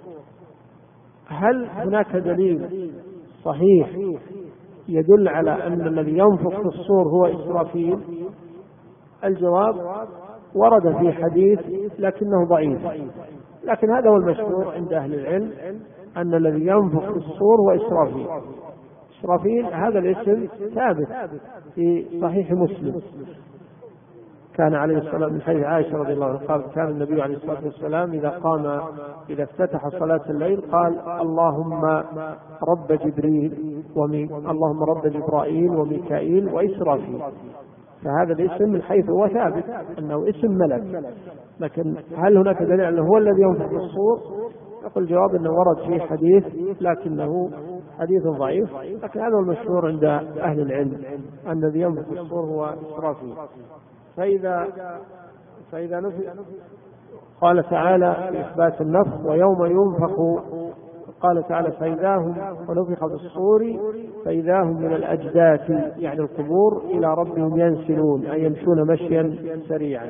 هل هناك دليل صحيح يدل على أن الذي ينفخ في الصور هو إسرافيل؟ الجواب ورد في حديث لكنه ضعيف، لكن هذا هو المشهور عند أهل العلم أن الذي ينفخ في الصور هو إسرافيل. إسرافيل هذا الاسم ثابت في صحيح مسلم، كان عليه الصلاة من حديث عائشة رضي الله عنها قال كان النبي عليه الصلاة والسلام إذا قام إذا افتتح صلاة الليل قال اللهم رب جبريل ومي اللهم رب جبرائيل وميكائيل وإسرافيل. فهذا الاسم من حيث هو ثابت أنه اسم ملك، لكن هل هناك دليل أنه هو الذي ينفخ في الصور؟ يقول الجواب أنه ورد فيه حديث لكنه حديث ضعيف، لكن هذا المشهور عند أهل العلم أن الذي ينفخ في الصور هو إسرافيل. فإذا فإذا نفخ قال تعالى في إثبات النفخ ويوم ينفخ قال تعالى فإذا هم ونفخ في الصور فإذا هم من الأجداث يعني القبور إلى ربهم ينسلون، أي يمشون مشيا سريعا.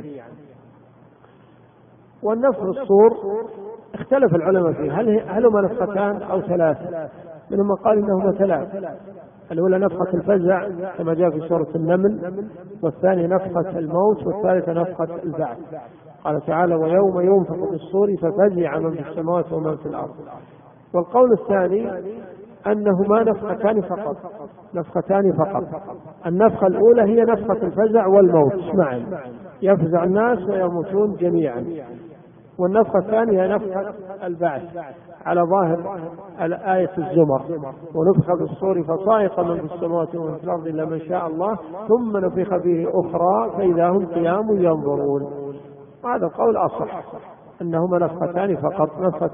والنفخ في الصور اختلف العلماء فيه، هل هل هما نفختان أو ثلاث؟ منهم قال إنهما ثلاث، الأولى نفخة الفزع كما جاء في سورة النمل، والثانية نفخة الموت، والثالثة نفخة البعث. قال تعالى ويوم ينفخ في الصور ففزع من في السماوات ومن في الأرض. والقول الثاني أنهما نفختان فقط، نفختان فقط. النفخة الأولى هي نفخة الفزع والموت معا، يفزع الناس ويموتون جميعا. والنفخة الثانية نفخة البعث على ظاهر آية الزمر ونفخ في الصور فصائق من في السماوات ومن في الأرض إلا من شاء الله ثم نفخ فيه أخرى فإذا هم قيام ينظرون. هذا القول أصح أنهما نفختان فقط، نفخة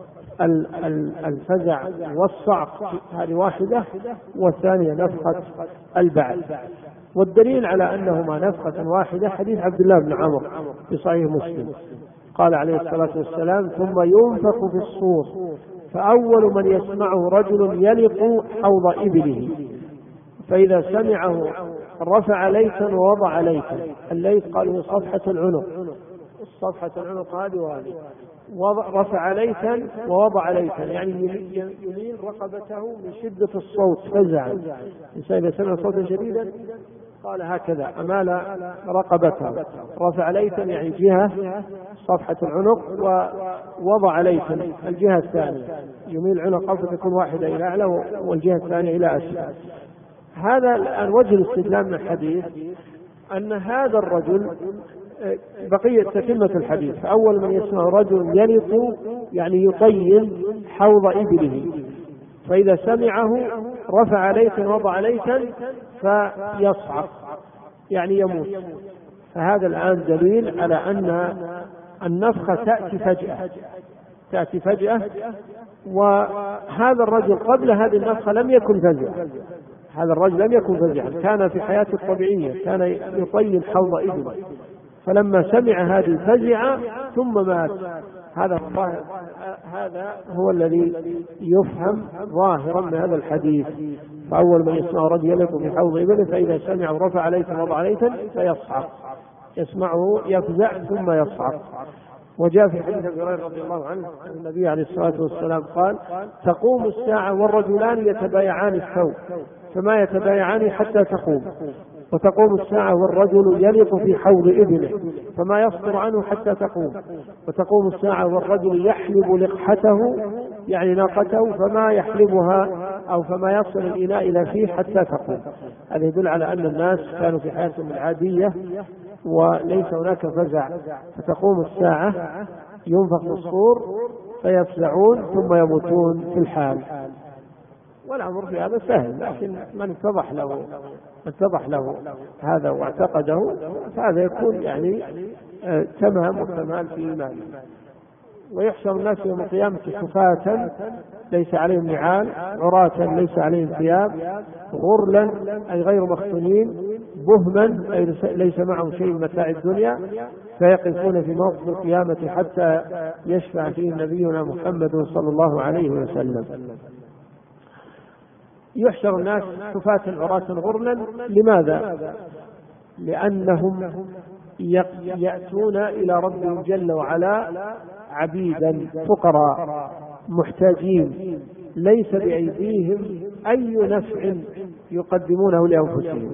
الفزع والصعق هذه واحدة، والثانية نفخة البعث. والدليل على أنهما نفخة واحدة حديث عبد الله بن عمرو في صحيح مسلم قال عليه الصلاة والسلام ثم ينفخ في الصور فأول من يسمعه رجل يلق حوض إبله فإذا سمعه رفع ليتا ووضع ليتا. الليت قال هو صفحة العنق، صفحة العنق هذه وهذه، رفع ليتا ووضع ليتا يعني يميل رقبته من شدة الصوت فزعا. الإنسان إذا سمع صوتا شديدا قال هكذا أمال رقبته، رفع ليثا يعني جهة صفحة العنق ووضع ليثا الجهة الثانية، يميل عنقه فتكون واحدة إلى أعلى والجهة الثانية إلى أسفل. هذا الآن وجه الاستدلال من الحديث أن هذا الرجل بقية تتمة الحديث، أول من يسمع رجل يلط يعني يطيل حوض إبله، فإذا سمعه رفع ليثا وضع ليثا فيصعق يعني يموت. فهذا الآن دليل على أن النفخة تأتي فجأة تأتي فجأة وهذا الرجل قبل هذه النفخة لم يكن فزعا، هذا الرجل لم يكن فزعا، كان في حياته الطبيعية كان يطيل حوض إبله، فلما سمع هذه الفزعة ثم مات. هذا هذا هو الذي يفهم ظاهرا من هذا الحديث. فأول من يسمع رجل يلق في حوض إبله فإذا سمع رفع ليثا وضع ليثا فيصعق، يسمعه يفزع ثم يصعق. وجاء في حديث أبي هريرة رضي الله عنه أن النبي عليه الصلاة والسلام قال: تقوم الساعة والرجلان يتبايعان الثوب فما يتبايعان حتى تقوم، وتقوم الساعة والرجل يلق في حوض إبله فما يصبر عنه حتى تقوم، وتقوم الساعة والرجل يحلب لقحته يعني ناقته فما يحلبها أو فما يصل الإناء إلى فيه حتى تقوم. هذا يدل على أن الناس كانوا في حياتهم العادية وليس هناك فزع، فتقوم الساعة ينفخ الصور فيفزعون ثم يموتون في الحال. والأمر في هذا سهل، لكن من اتضح له من اتضح له هذا واعتقده فهذا يكون يعني تمام وكمال في إيمانه. ويحشر الناس يوم القيامة حفاة ليس عليهم نعال، عراة ليس عليهم ثياب، غرلا أي غير مختونين، بهما أي ليس معهم شيء من متاع الدنيا، فيقفون في موقف القيامة حتى يشفع فيه نبينا محمد صلى الله عليه وسلم. يحشر الناس حفاة عراة غرلا، لماذا؟ لأنهم يأتون إلى ربهم جل وعلا عبيدا فقراء محتاجين ليس بأيديهم أي نفع يقدمونه لأنفسهم،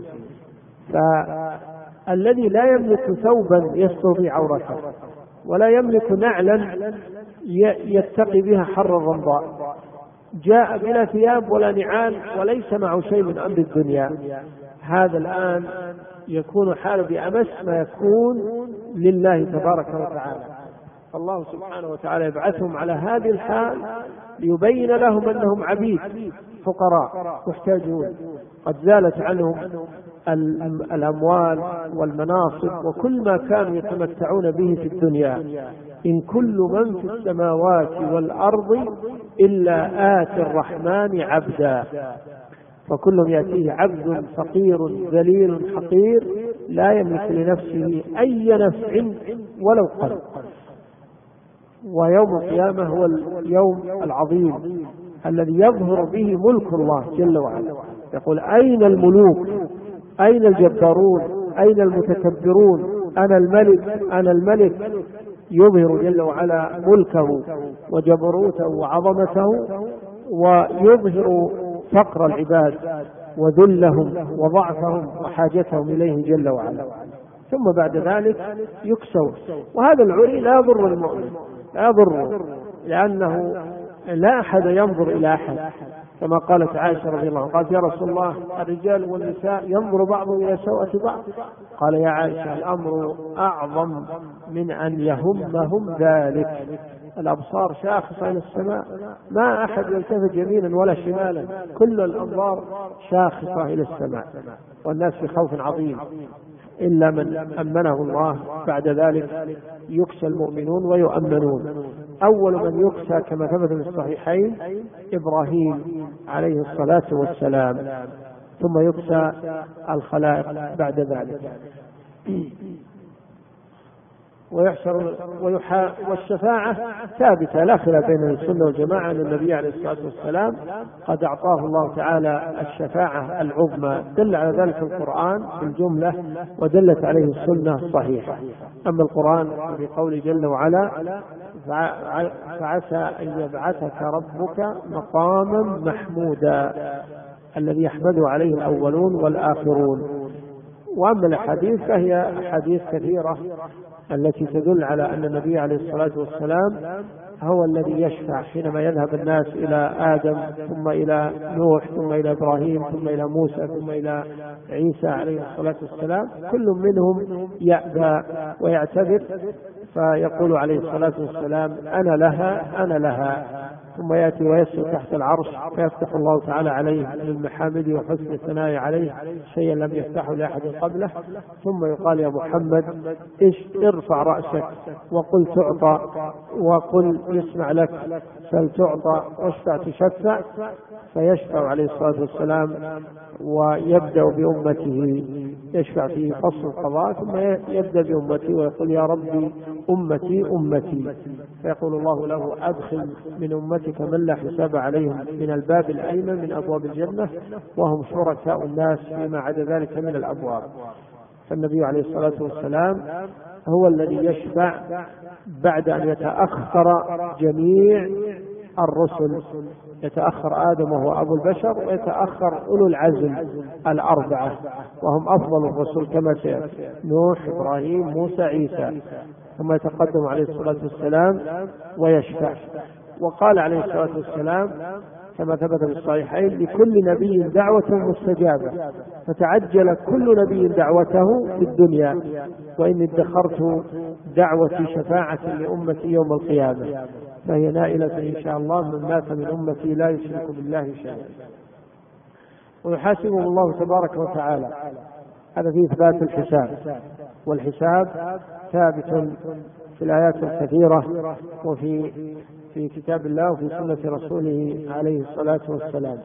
فالذي لا يملك ثوبا يستر به عورته ولا يملك نعلا يتقي بها حر الرمضاء جاء بلا ثياب ولا نعال وليس معه شيء من أمر الدنيا، هذا الآن يكون حاله بأمس ما يكون لله تبارك وتعالى. الله سبحانه وتعالى يبعثهم على هذه الحال ليبين لهم أنهم عبيد فقراء محتاجون، قد زالت عنهم الأموال والمناصب وكل ما كانوا يتمتعون به في الدنيا. إن كل من في السماوات والأرض إلا آتي الرحمن عبدا، فكلهم يأتيه عبد فقير ذليل حقير لا يملك لنفسه أي نفع ولو قل. ويوم القيامة هو اليوم العظيم الذي يظهر به ملك الله جل وعلا، يقول: أين الملوك؟ أين الجبارون؟ أين المتكبرون؟ أنا الملك أنا الملك. يظهر جل وعلا ملكه وجبروته وعظمته، ويظهر فقر العباد وذلهم وضعفهم وحاجتهم إليه جل وعلا، ثم بعد ذلك يكسوا. وهذا العري لا يضر المؤمن، لا يضره، لأنه لا أحد ينظر إلى أحد، كما قالت عائشة رضي الله عنها قالت: يا رسول الله الرجال والنساء ينظر بعضهم إلى سوءة بعض. قال: يا عائشة الأمر أعظم من أن يهمهم ذلك. الأبصار شاخصة إلى السماء، ما أحد يلتفت يمينا ولا شمالا، كل الأنظار شاخصة إلى السماء، والناس في خوف عظيم إلا من أمنه الله. بعد ذلك يكسى المؤمنون ويؤمنون. أول من يكسى كما ثبت في الصحيحين إبراهيم عليه الصلاة والسلام، ثم يكسى الخلائق بعد ذلك. ويحشر ويحا والشفاعة ثابتة لا خلاف بين السنة والجماعة أن النبي عليه الصلاة والسلام قد أعطاه الله تعالى الشفاعة العظمى، دل على ذلك القرآن بالجملة ودلت عليه السنة الصحيحة. أما القرآن بقول جل وعلا: فعسى أن يبعثك ربك مقاما محمودا، الذي يحمده عليه الأولون والآخرون. وأما الأحاديث فهي أحاديث كثيرة التي تدل على أن النبي عليه الصلاة والسلام هو الذي يشفع حينما يذهب الناس إلى آدم ثم إلى نوح ثم إلى إبراهيم ثم إلى موسى ثم إلى عيسى عليه الصلاة والسلام، كل منهم يأبى ويعتذر، فيقول عليه الصلاة والسلام أنا لها أنا لها، ثم يأتي ويسجد تحت العرش فيفتح الله تعالى عليه من محامده وحسن الثناء عليه شيئا لم يفتحه لأحد قبله، ثم يقال يا محمد إيش ارفع رأسك وقل تعطى وقل يسمع لك، سل تعطى واشفع تشفع، فيشفع عليه الصلاة والسلام ويبدأ بأمته يشفع في فصل القضاء، ثم يبدأ بأمته ويقول يا ربي أمتي أمتي، فيقول الله له أدخل من أمتك من لا حساب عليهم من الباب الأيمن من أبواب الجنة وهم شركاء الناس فيما عدا ذلك من الأبواب. فالنبي عليه الصلاة والسلام هو الذي يشفع بعد أن يتأخر جميع الرسل، يتأخر آدم وهو أبو البشر ويتأخر أولو العزم الأربعة وهم أفضل الرسل كما سيأتي نوح إبراهيم موسى عيسى، ثم يتقدم عليه الصلاة والسلام ويشفع. وقال عليه الصلاة والسلام كما ثبت في الصحيحين لكل نبي دعوة مستجابة، فتعجل كل نبي دعوته في الدنيا، وإن ادخرت دعوتي شفاعة لأمتي يوم القيامة، فهي نائلة إن شاء الله من مات من أمتي لا يشرك بالله شيئا، ويحاسبهم الله تبارك وتعالى. هذا فيه إثبات الحساب، والحساب ثابت في الآيات الكثيرة وفي في كتاب الله وفي سنة رسوله عليه الصلاة والسلام.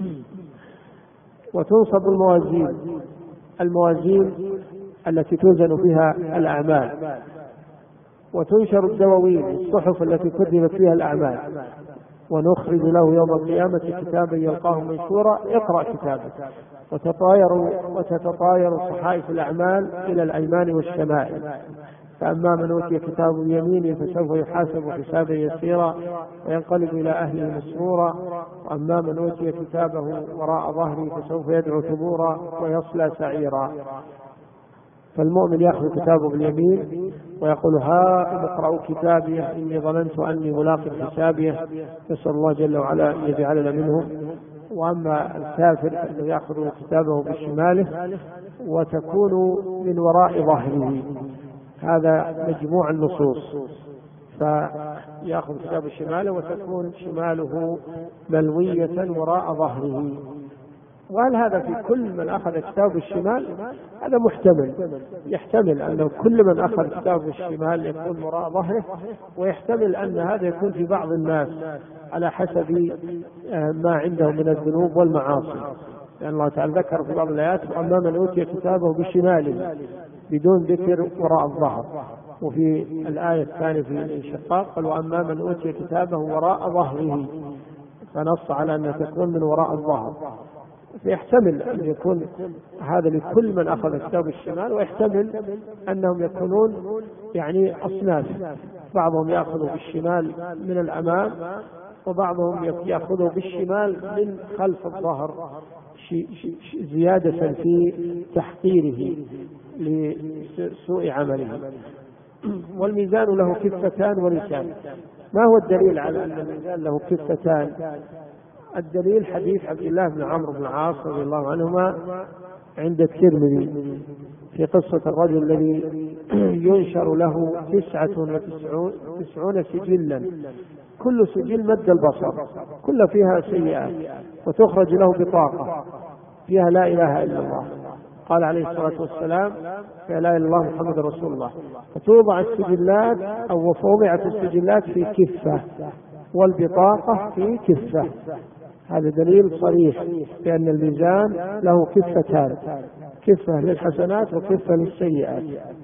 وتنصب الموازين الموازين التي توزن بها الأعمال، وتنشر الدواوين الصحف التي كتبت فيها الأعمال، ونخرج له يوم القيامة كتابا يلقاه منشورا اقرأ كتابك، وتطاير وتتطاير صحائف الأعمال إلى الأيمان والشمائل، فأما من أوتي كتابه بيمينه فسوف يحاسب حسابا يسيرا وينقلب إلى أهله مسرورا، وأما من أوتي كتابه وراء ظهره فسوف يدعو ثبورا ويصلى سعيرا. فالمؤمن يأخذ كتابه باليمين ويقول ها اقرأوا كتابي إني ظننت أني ملاق حسابيه، نسأل الله جل وعلا أن يجعلنا منهم. وأما الكافر الذي يأخذ كتابه بشماله وتكون من وراء ظهره، هذا مجموع النصوص، فيأخذ كتاب شماله وتكون شماله ملوية وراء ظهره. وهل هذا في كل من أخذ كتاب الشمال؟ هذا محتمل، يحتمل أنه كل من أخذ كتاب الشمال يكون وراء ظهره، ويحتمل أن هذا يكون في بعض الناس على حسب ما عنده من الذنوب والمعاصي، لأن الله تعالى ذكر في بعض الآيات وأما من أوتي كتابه بشماله بدون ذكر وراء الظهر، وفي الآية الثانية في الانشقاق قال وأما من أوتي كتابه وراء ظهره، فنص على أن تكون من وراء الظهر. فيحتمل أن يكون هذا لكل من أخذ كتاب الشمال، ويحتمل أنهم يكونون يعني أصناف، بعضهم يأخذ بالشمال من الأمام وبعضهم يأخذه بالشمال من خلف الظهر زيادة في تحقيره لسوء عمله. والميزان له كفتان ولسان. ما هو الدليل على أن الميزان له كفتان؟ الدليل حديث عبد الله بن عمرو بن العاص رضي الله عنهما عند الترمذي في قصة الرجل الذي ينشر له تسعة وتسعون سجلا، كل سجل مد البصر، كل فيها سيئات، وتخرج له بطاقة فيها لا إله إلا الله. قال عليه الصلاة والسلام لا إله إلا الله محمد رسول الله، فتوضع السجلات أو وضعت السجلات في كفة والبطاقة في كفة. هذا دليل صريح بأن الميزان له كفتان، كفة للحسنات وكفة للسيئات.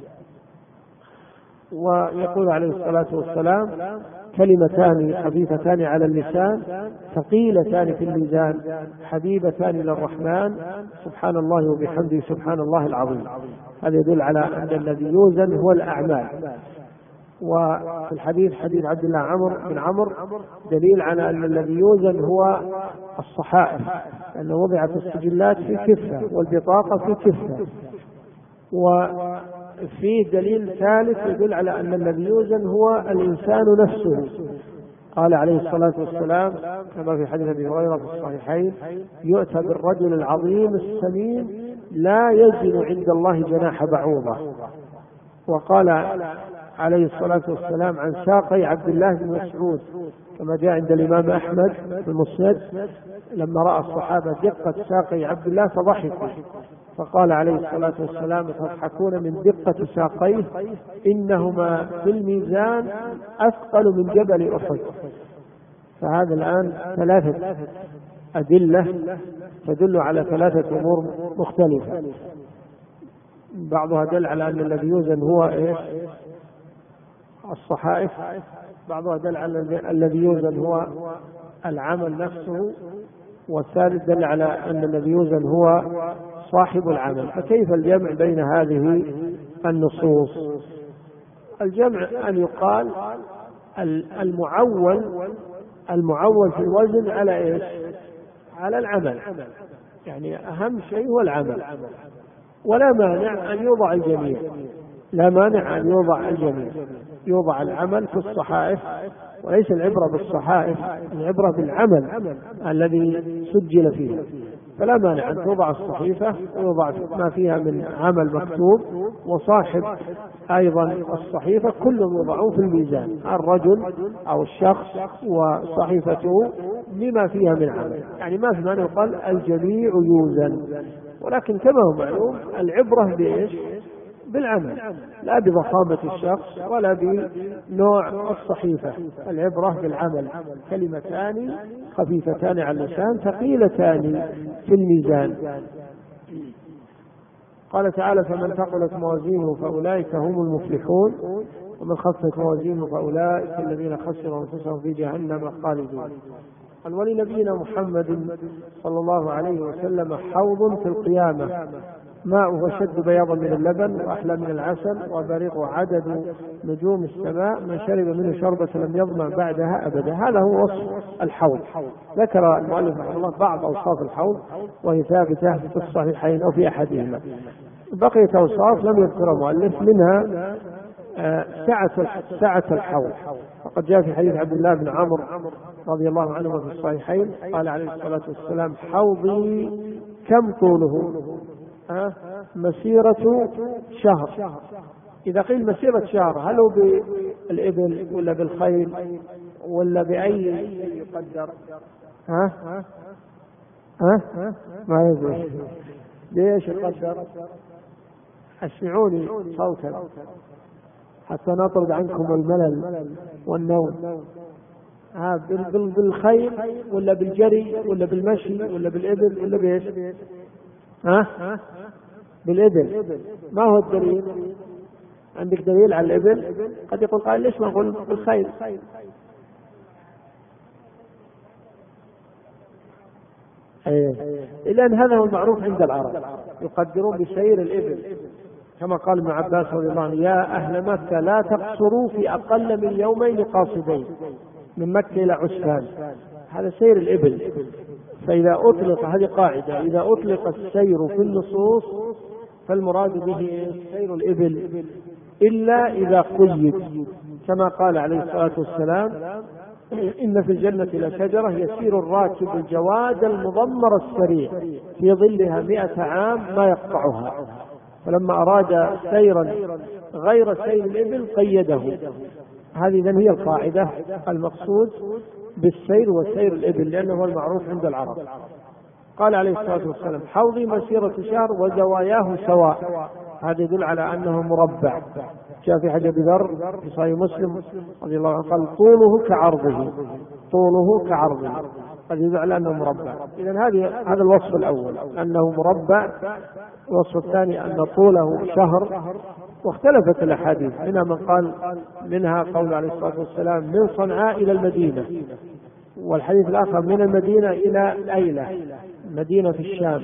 ويقول عليه الصلاة والسلام كلمتان خفيفتان على اللسان ثقيلتان في الميزان حبيبتان إلى الرحمن سبحان الله وبحمده سبحان الله العظيم. هذا يدل على أن الذي يوزن هو الأعمال. وفي الحديث حديث عبد الله عمرو بن عمرو دليل على أن الذي يوزن هو الصحائف، أن وضعت السجلات في كفة والبطاقة في كفة، وفيه دليل ثالث يدل على أن الذي يوزن هو الإنسان نفسه. قال عليه الصلاة والسلام كما في حديث أبي هريرة في الصحيحين: يؤتى بالرجل العظيم السمين لا يزن عند الله جناح بعوضة. وقال عليه الصلاة والسلام عن ساقي عبد الله بن مسعود كما جاء عند الإمام أحمد في المسند: لما رأى الصحابة دقة ساقي عبد الله فضحكوا، فقال عليه الصلاة والسلام: تضحكون من دقة ساقيه، إنهما في الميزان أثقل من جبل أحد. فهذا الآن ثلاثة أدلة تدل على ثلاثة أمور مختلفة. بعضها دل على أن الذي يوزن هو إيش؟ الصحائف. بعضها دل على الذي يوزن هو العمل نفسه. والثالث دل على أن الذي يوزن هو صاحب العمل. فكيف الجمع بين هذه النصوص؟ الجمع أن يقال المعول المعول في الوزن على إيش؟ على العمل، يعني أهم شيء هو العمل، ولا مانع أن يوضع الجميع، لا مانع أن يوضع الجميع، يوضع العمل في الصحائف، وليس العبرة بالصحائف، العبرة بالعمل الذي سجل فيه. فلا مانع أن توضع الصحيفة ويوضع ما فيها من عمل مكتوب، وصاحب أيضا الصحيفة كلهم يوضعون في الميزان، الرجل أو الشخص وصحيفته بما فيها من عمل، يعني ما في مانع يقال الجميع يوزن. ولكن كما هو معلوم العبرة بإيش؟ بالعمل، لا بضخامة الشخص ولا بنوع الصحيفة، العبرة بالعمل. كلمتان خفيفتان على اللسان ثقيلتان في الميزان. قال تعالى: فمن ثقلت موازينه فأولئك هم المفلحون ومن خفت موازينه فأولئك الذين خسروا أنفسهم في جهنم خالدون. قال: ولنبينا محمد صلى الله عليه وسلم حوض في القيامة ماؤه أشد بياضا من اللبن وأحلى من العسل وبريق عدد نجوم السماء، من شرب منه شربة لم يظمأ بعدها أبدا. هذا هو وصف الحوض. ذكر المؤلف رحمه الله بعض أوصاف الحوض وهي ثابتة في الصحيحين أو في أحدهما. بقية أوصاف لم يذكر المؤلف، منها سعة سعة الحوض. وقد جاء في حديث عبد الله بن عمرو رضي الله عنه في الصحيحين قال عليه الصلاة والسلام: حوضي كم طوله؟ أه؟ مسيرة شهر. إذا قيل مسيرة شهر هل هو بالإبل ولا بالخيل ولا بأي يقدر؟ ها ها ها ما يدري ليش يقدر؟ اسمعوني صوتا حتى نطرد عنكم الملل والنوم. ها بالخيل ولا بالجري ولا بالمشي ولا بالإبل ولا بإيش؟ ها بالإبل. ما هو الدليل؟ عندك دليل على الإبل؟ قد يقول قائل: ليش ما نقول بالخيل؟ أيه. لأن هذا هو المعروف عند العرب، يقدرون بسير الإبل، كما قال ابن عباس رضي الله عنه: يا أهل مكة لا تقصروا في أقل من يومين قاصدين من مكة إلى عسفان. هذا سير الإبل. فإذا أطلق، هذه قاعدة، إذا أطلق السير في النصوص فالمراد به سير الإبل، إلا إذا قيد، كما قال عليه الصلاة والسلام: إن في الجنة لشجرة يسير الراكب الجواد المضمر السريع في ظلها مئة عام ما يقطعها. فلما أراد سيرا غير سير الإبل قيده. هذه إذن هي القاعدة، المقصود بالسير وسير الإبل، لأنه هو المعروف عند العرب. قال عليه الصلاة والسلام: حوضي مسيرة شهر وزواياه سواء. هذا يدل على أنه مربع. جاء في حديث أبي ذر في صحيح مسلم رضي الله عنه قال: طوله كعرضه، طوله كعرضه. قد يدل على أنه مربع. إذن هذه هذا الوصف الأول أنه مربع. الوصف الثاني أن طوله شهر. واختلفت الأحاديث، منها من قال منها قول عليه الصلاة والسلام: من صنعاء إلى المدينة، والحديث الآخر من المدينة إلى أيلة، مدينة في الشام.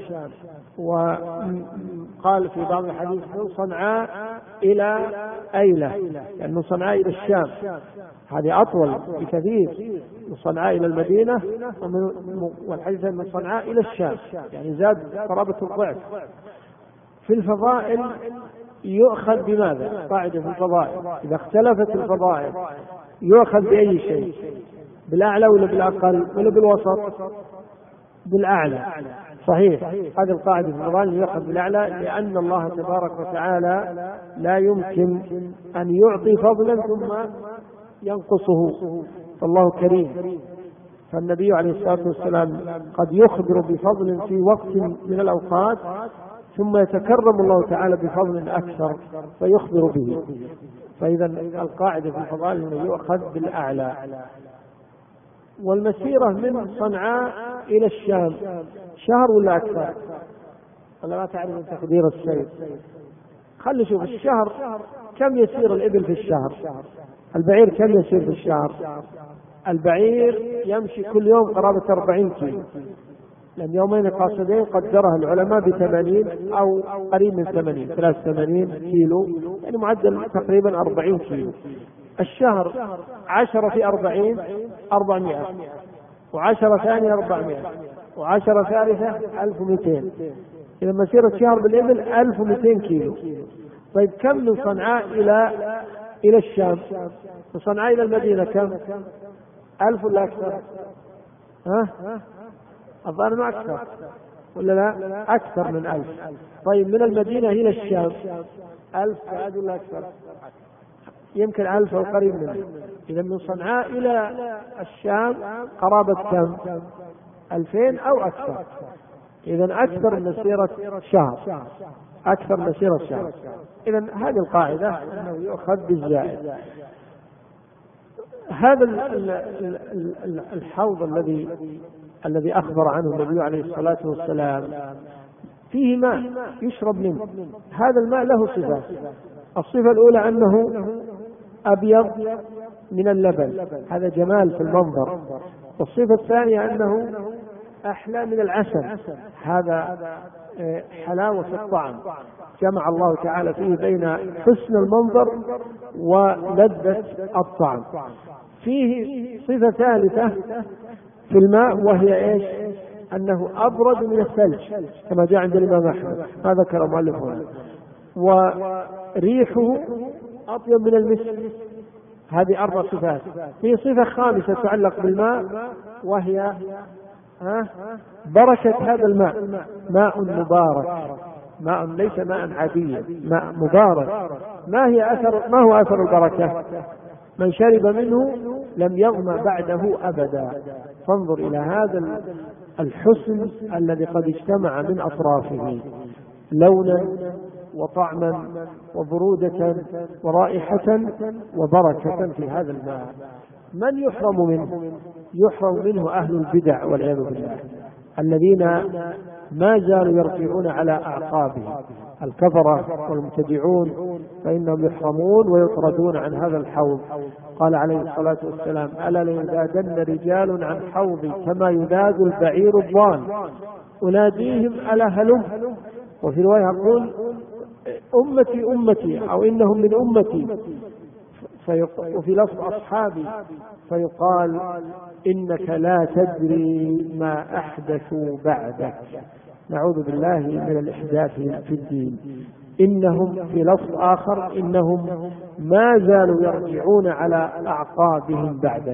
وقال في بعض الحديث من صنعاء إلى أيلة، يعني من صنعاء إلى الشام، هذه أطول بكثير، من صنعاء إلى المدينة، والحديث من صنعاء إلى الشام، يعني زاد قرابة الضعف. في الفضائل يؤخذ بماذا؟ قاعدة في الفضائل إذا اختلفت الفضائل يؤخذ بأي شيء؟ بالأعلى ولا بالأقل ولا بالوسط؟ بالأعلى. صحيح، هذه القاعدة في الفضائل يؤخذ بالأعلى، لأن الله تبارك وتعالى لا يمكن أن يعطي فضلا ثم ينقصه، فالله كريم. فالنبي عليه الصلاة والسلام قد يخبر بفضل في وقت من الأوقات ثم يتكرم الله تعالى بفضل أكثر فيخبر به. فإذا القاعدة في الفضائل أنه يؤخذ بالأعلى. والمسيرة من صنعاء إلى الشام شهر ولا أكثر؟ ولا ما تعرف تقدير السير؟ خلي شوف الشهر كم يسير الإبل في الشهر؟ البعير كم يسير في الشهر؟ البعير يمشي كل يوم قرابة أربعين كيلو، لأن يومين قاصدين قدرها العلماء بثمانين أو قريب من ثمانين، ثلاث ثمانين كيلو، يعني معدل تقريبا أربعين كيلو. الشهر عشرة في أربعين أربعمائة، وعشرة ثانية أربعمائة، وعشرة ثالثة ألف ومئتين. إذا مسيرة شهر بالإبل ألف ومئتين كيلو. طيب كم من صنعاء إلى إلى الشام؟ من صنعاء إلى المدينة كم؟ ألف ولا أكثر؟ ها؟ الظاهر ما أكثر ولا لا؟ أكثر من ألف. طيب من المدينة إلى الشام ألف بعد ولا أكثر؟ يمكن ألف أو قريب منه. إذا من صنعاء إلى الشام قرابة كم؟ ألفين أو أكثر. إذا أكثر من مسيرة شهر، أكثر من مسيرة شهر. إذا هذه القاعدة أنه يؤخذ بالزائد. هذا الحوض الذي الذي أخبر عنه النبي عليه الصلاة والسلام فيه ماء يشرب منه. هذا الماء له صفات. الصفة الأولى أنه أبيض من اللبن، هذا جمال في المنظر. والصفة الثانية أنه أحلى من العسل، هذا حلاوة الطعم. جمع الله تعالى فيه بين حسن المنظر ولذة الطعم. فيه صفة ثالثة في الماء وهي إيش؟ أنه أبرد من الثلج كما جاء عند الإمام أحمد، ما ذكر مؤلف هنا. وريحه أطيب من المسك. هذه أربع صفات. في صفة خامسة تتعلق بالماء وهي ها بركة هذا الماء، ماء مبارك، ماء ليس ماء عاديا، ماء مبارك. ما هي أثر ما هو أثر البركة؟ من شرب منه لم يظمأ بعده أبدا. فانظر إلى هذا الحسن الذي قد اجتمع من أطرافه، لونا وطعما وبرودة ورائحة وبركة في هذا الماء. من يحرم منه؟ يحرم منه أهل البدع والعياذ بالله، الذين ما زالوا يرجعون على أعقابهم، الكفرة والمبتدعون، فإنهم يحرمون ويطردون عن هذا الحوض. قال عليه الصلاة والسلام: ألا لينادن رجال عن حوضي كما ينادى البعير الضال أناديهم ألا هلم. وفي رواية يقول: أمتي أمتي، أو إنهم من أمتي. وفي لفظ أصحابي فيقال: إنك لا تدري ما أحدثوا بعدك. نعوذ بالله من الإحداث في الدين. إنهم في لفظ آخر: إنهم ما زالوا يرجعون على أعقابهم بعدك.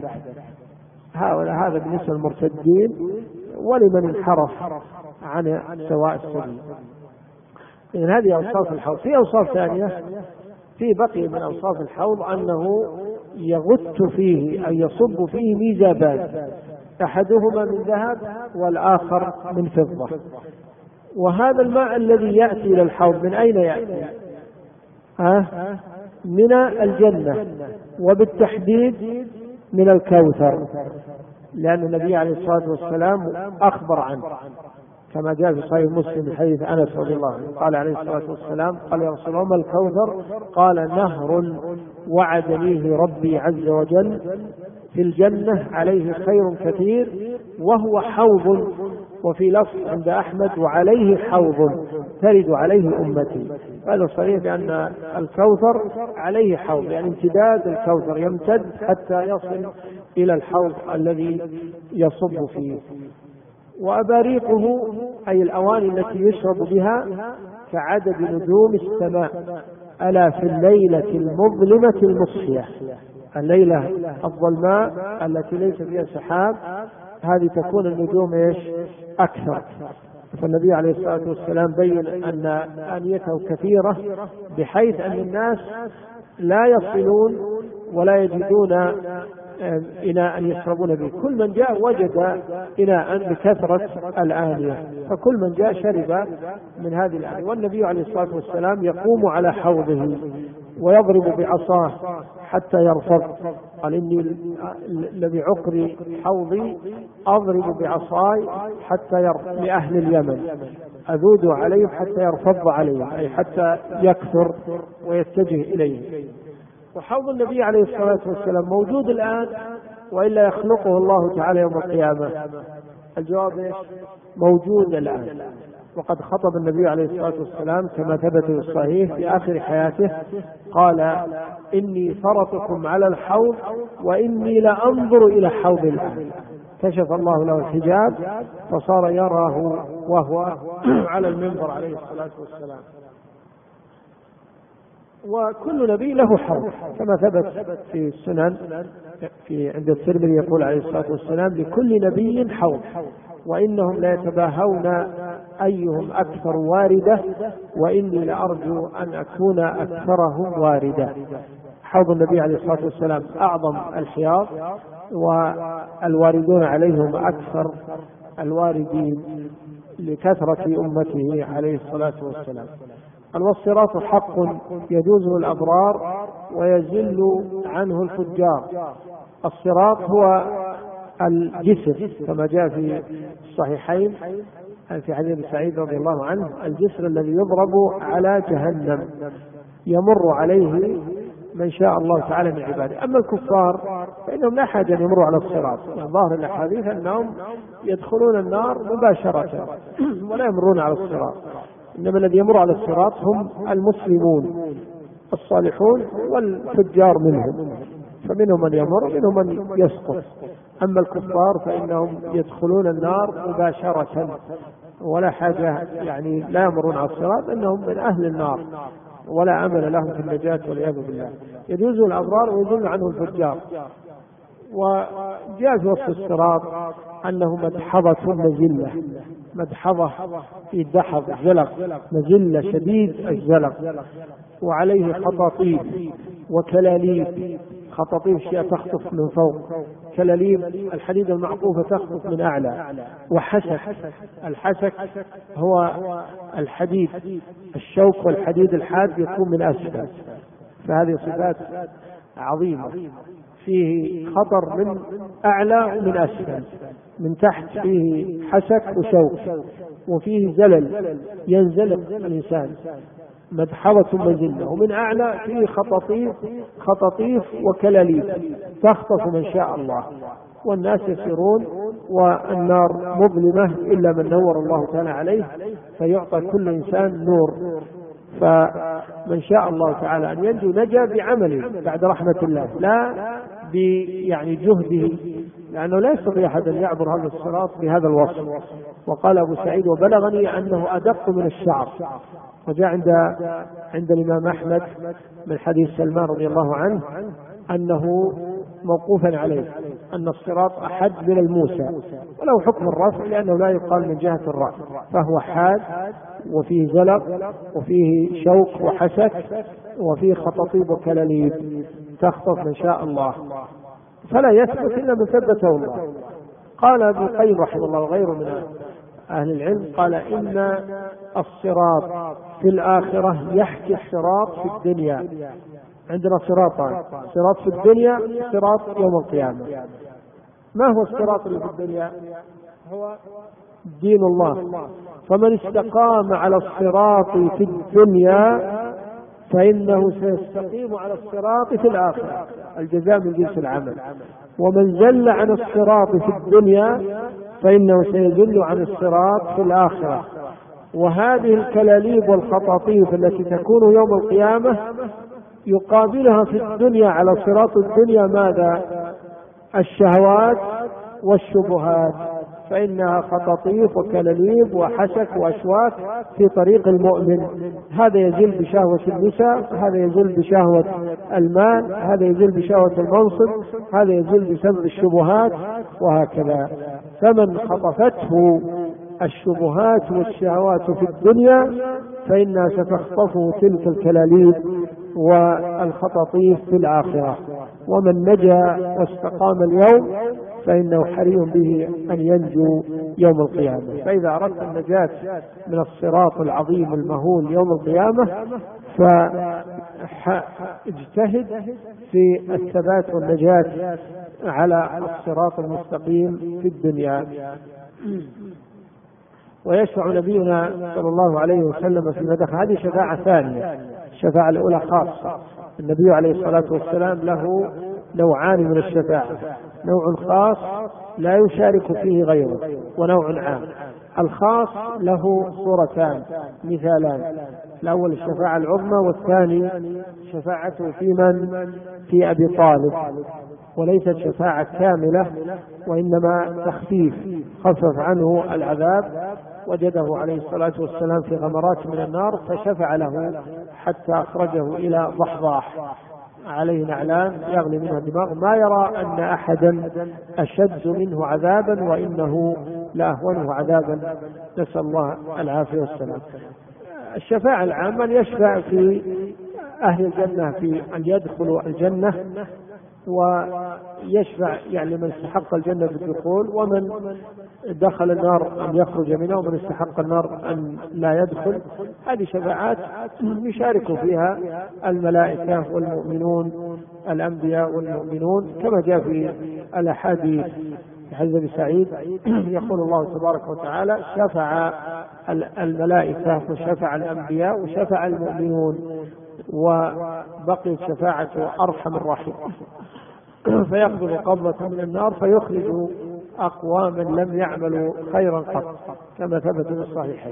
هذا بالنسبة للمرتدين ولمن انحرف عن سواء السبيل. إذن هذه أوصاف الحوض. في أوصاف ثانية، في بقي من أوصاف الحوض أنه يغت فيه أي يصب فيه ميزابان، أحدهما من ذهب والآخر من فضة. وهذا الماء الذي يأتي إلى الحوض من أين يأتي؟ أه؟ من الجنة، وبالتحديد من الكوثر، لأن النبي عليه الصلاة والسلام أخبر عنه كما جاء في صحيح مسلم من حديث أنس رضي الله عنه قال عليه الصلاة والسلام: قال يا رسول الله ما الكوثر؟ قال: نهر وعدنيه ربي عز وجل في الجنة عليه خير كثير وهو حوض. وفي لفظ عند أحمد: وعليه حوض ترد عليه أمتي. هذا صحيح بأن الكوثر عليه حوض، يعني امتداد الكوثر يمتد حتى يصل إلى الحوض الذي يصب فيه. وأباريقه أي الأواني التي يشرب بها كعدد نجوم السماء، ألا في الليلة المظلمة المصفية. الليلة الظلماء التي ليس فيها سحاب هذه تكون النجوم إيش أكثر. فالنبي عليه الصلاة والسلام بين أن آنيته كثيرة بحيث أن الناس لا يصلون ولا يجدون إناء يشربون به، كل من جاء وجد إناء بكثرة الآنية، فكل من جاء شرب من هذه الآنية. والنبي عليه الصلاة والسلام يقوم على حوضه ويضرب بعصاه حتى يرفض، قال إني لبعقر حوضي أضرب بعصاي حتى يرفض لأهل اليمن، أذود عليهم حتى يرفض عليهم، أي حتى يكثر ويتجه إليه. وحوض النبي عليه الصلاة والسلام موجود الآن وإلا يخلقه الله تعالى يوم القيامة؟ الجواب موجود الآن. وقد خطب النبي عليه الصلاة والسلام كما ثبت في الصحيح في آخر حياته قال إني فرطكم على الحوض وإني لأنظر إلى حوض الآن. كشف الله له الحجاب فصار يراه وهو على المنبر عليه الصلاة والسلام. وكل نبي له حوض كما ثبت في السنن في عند الترمذي يقول عليه الصلاة والسلام لكل نبي حوض وإنهم لا يتباهون أيهم أكثر واردة وإني لأرجو أن أكون أكثرهم واردة. حوض النبي عليه الصلاة والسلام أعظم الحياض والواردون عليهم أكثر الواردين لكثرة أمته عليه الصلاة والسلام. والصراط حق يجوزه الأبرار ويزل عنه الفجار. الصراط هو الجسر كما جاء في الصحيحين في حديث سعيد رضي الله عنه، الجسر الذي يضرب على جهنم يمر عليه من شاء الله تعالى من عباده. أما الكفار فإنهم لا حاجة أن يمروا على الصراط، ظاهر الأحاديث أنهم يدخلون النار مباشرة ولا يمرون على الصراط، إنما الذي يمر على الصراط هم المسلمون الصالحون والفجار منهم، فمنهم من يمر ومنهم من يسقط. أما الكفار فإنهم يدخلون النار مباشرة ولا حاجة، يعني لا يمرون على الصراط، إنهم من أهل النار ولا أمل لهم في النجاة والعياذ بالله. يجوز الأبرار ويزل عنه الفجار. وجاء في وصف الصراط أنه مدحضة مزلة، مدحضة في دحض زلق، مزلة شديد الزلق، وعليه خطاطيف وكلاليب. خطاطيف شيء تخطف من فوق، كلاليب الحديد المعطوفة تخطف من أعلى، وحسك. الحسك هو الحديد الشوك والحديد الحاد يكون من أسفل. فهذه صفات عظيمة، فيه خطر من أعلى ومن أسفل، من تحت فيه حسك وشوك، وفيه زلل ينزلق الإنسان، مدحضة مزلة، ومن أعلى فيه خطاطيف خطاطيف وكلاليب تخطف من شاء الله، والناس يسيرون والنار مظلمة إلا من نور الله تعالى عليه فيعطى كل إنسان نور. فمن شاء الله تعالى أن ينجو نجا بعمله بعد رحمة الله، لا يعني جهده، لأنه لا يستطيع أحد أن يعبر هذا الصراط بهذا الوصف. وقال أبو سعيد وبلغني أنه أدق من الشعر. وجاء عند عند الإمام أحمد من حديث سلمان رضي الله عنه أنه موقوفا عليه أن الصراط أحد من الموسى، وله حكم الرفع لأنه لا يقال من جهة الرفع، فهو حاد وفيه زلق وفيه شوك وحسك وفيه خطاطيب وكلاليب تخطف من شاء الله، فلا يثبت إلا من ثبته الله. قال ابن القيم رحمه الله وغيره من أهل العلم قال إن الصراط في الآخرة يحكي الصراط في الدنيا. عندنا صراطان، صراط في الدنيا صراط يوم القيامة. ما هو الصراط اللي في الدنيا؟ هو دين الله. فمن استقام على الصراط في الدنيا فإنه سيستقيم على الصراط في الآخرة، الجزاء من جنس العمل. ومن زل عن الصراط في الدنيا فإنه سيزل عن الصراط في الآخرة. وهذه الكلاليب والخطاطيف التي تكون يوم القيامة يقابلها في الدنيا على صراط الدنيا ماذا؟ الشهوات والشبهات. فإنها خطاطيف وكلاليب وحشك وأشواك في طريق المؤمن. هذا يزل بشهوة النساء، هذا يزل بشهوة المال، هذا يزل بشهوة المنصب، هذا يزل بسبب الشبهات، وهكذا. فمن خطفته الشبهات والشهوات في الدنيا فإنها ستخطفه تلك الكلاليب والخطاطيف في الآخرة. ومن نجا واستقام اليوم فإنه حري به أن ينجو يوم القيامة. فإذا أردت النجاة من الصراط العظيم المهول يوم القيامة فاجتهد في الثبات والنجاة على الصراط المستقيم في الدنيا. ويشفع نبينا صلى الله عليه وسلم في مدح. هذه شفاعة ثانية. الشفاعة الأولى خاصة. النبي عليه الصلاة والسلام له نوعان من الشفاعة، نوع خاص لا يشارك فيه غيره، ونوع عام. الخاص له صورتان مثالان، الأول الشفاعة العظمى، والثاني شفاعته في من في أبي طالب، وليست شفاعة كاملة وإنما تخفيف، خفف عنه العذاب، وجده عليه الصلاة والسلام في غمرات من النار فشفع له حتى أخرجه إلى ضحضاح عليه نعلان يغلي منها الدماغ، ما يرى أن أحدا أشد منه عذابا وإنه لأهونه عذابا، نسأل الله العافية والسلام. الشفاعة العامة يشفع في أهل الجنة في أن يدخلوا الجنة، ويشفع يعني من استحق الجنة بالدخول، ومن دخل النار أن يخرج منها، ومن استحق النار أن لا يدخل. هذه شفاعات يشارك فيها الملائكة والمؤمنون، الأنبياء والمؤمنون، كما جاء في الأحاديث. في حديث أبي سعيد يقول الله تبارك وتعالى: شفع الملائكة وشفع الأنبياء وشفع المؤمنون، وبقي شفاعة أرحم الراحمين. فيقبض قبضة من النار فيخرج أقواما لم يعملوا خيرا قط، كما ثبت في الصحيحين،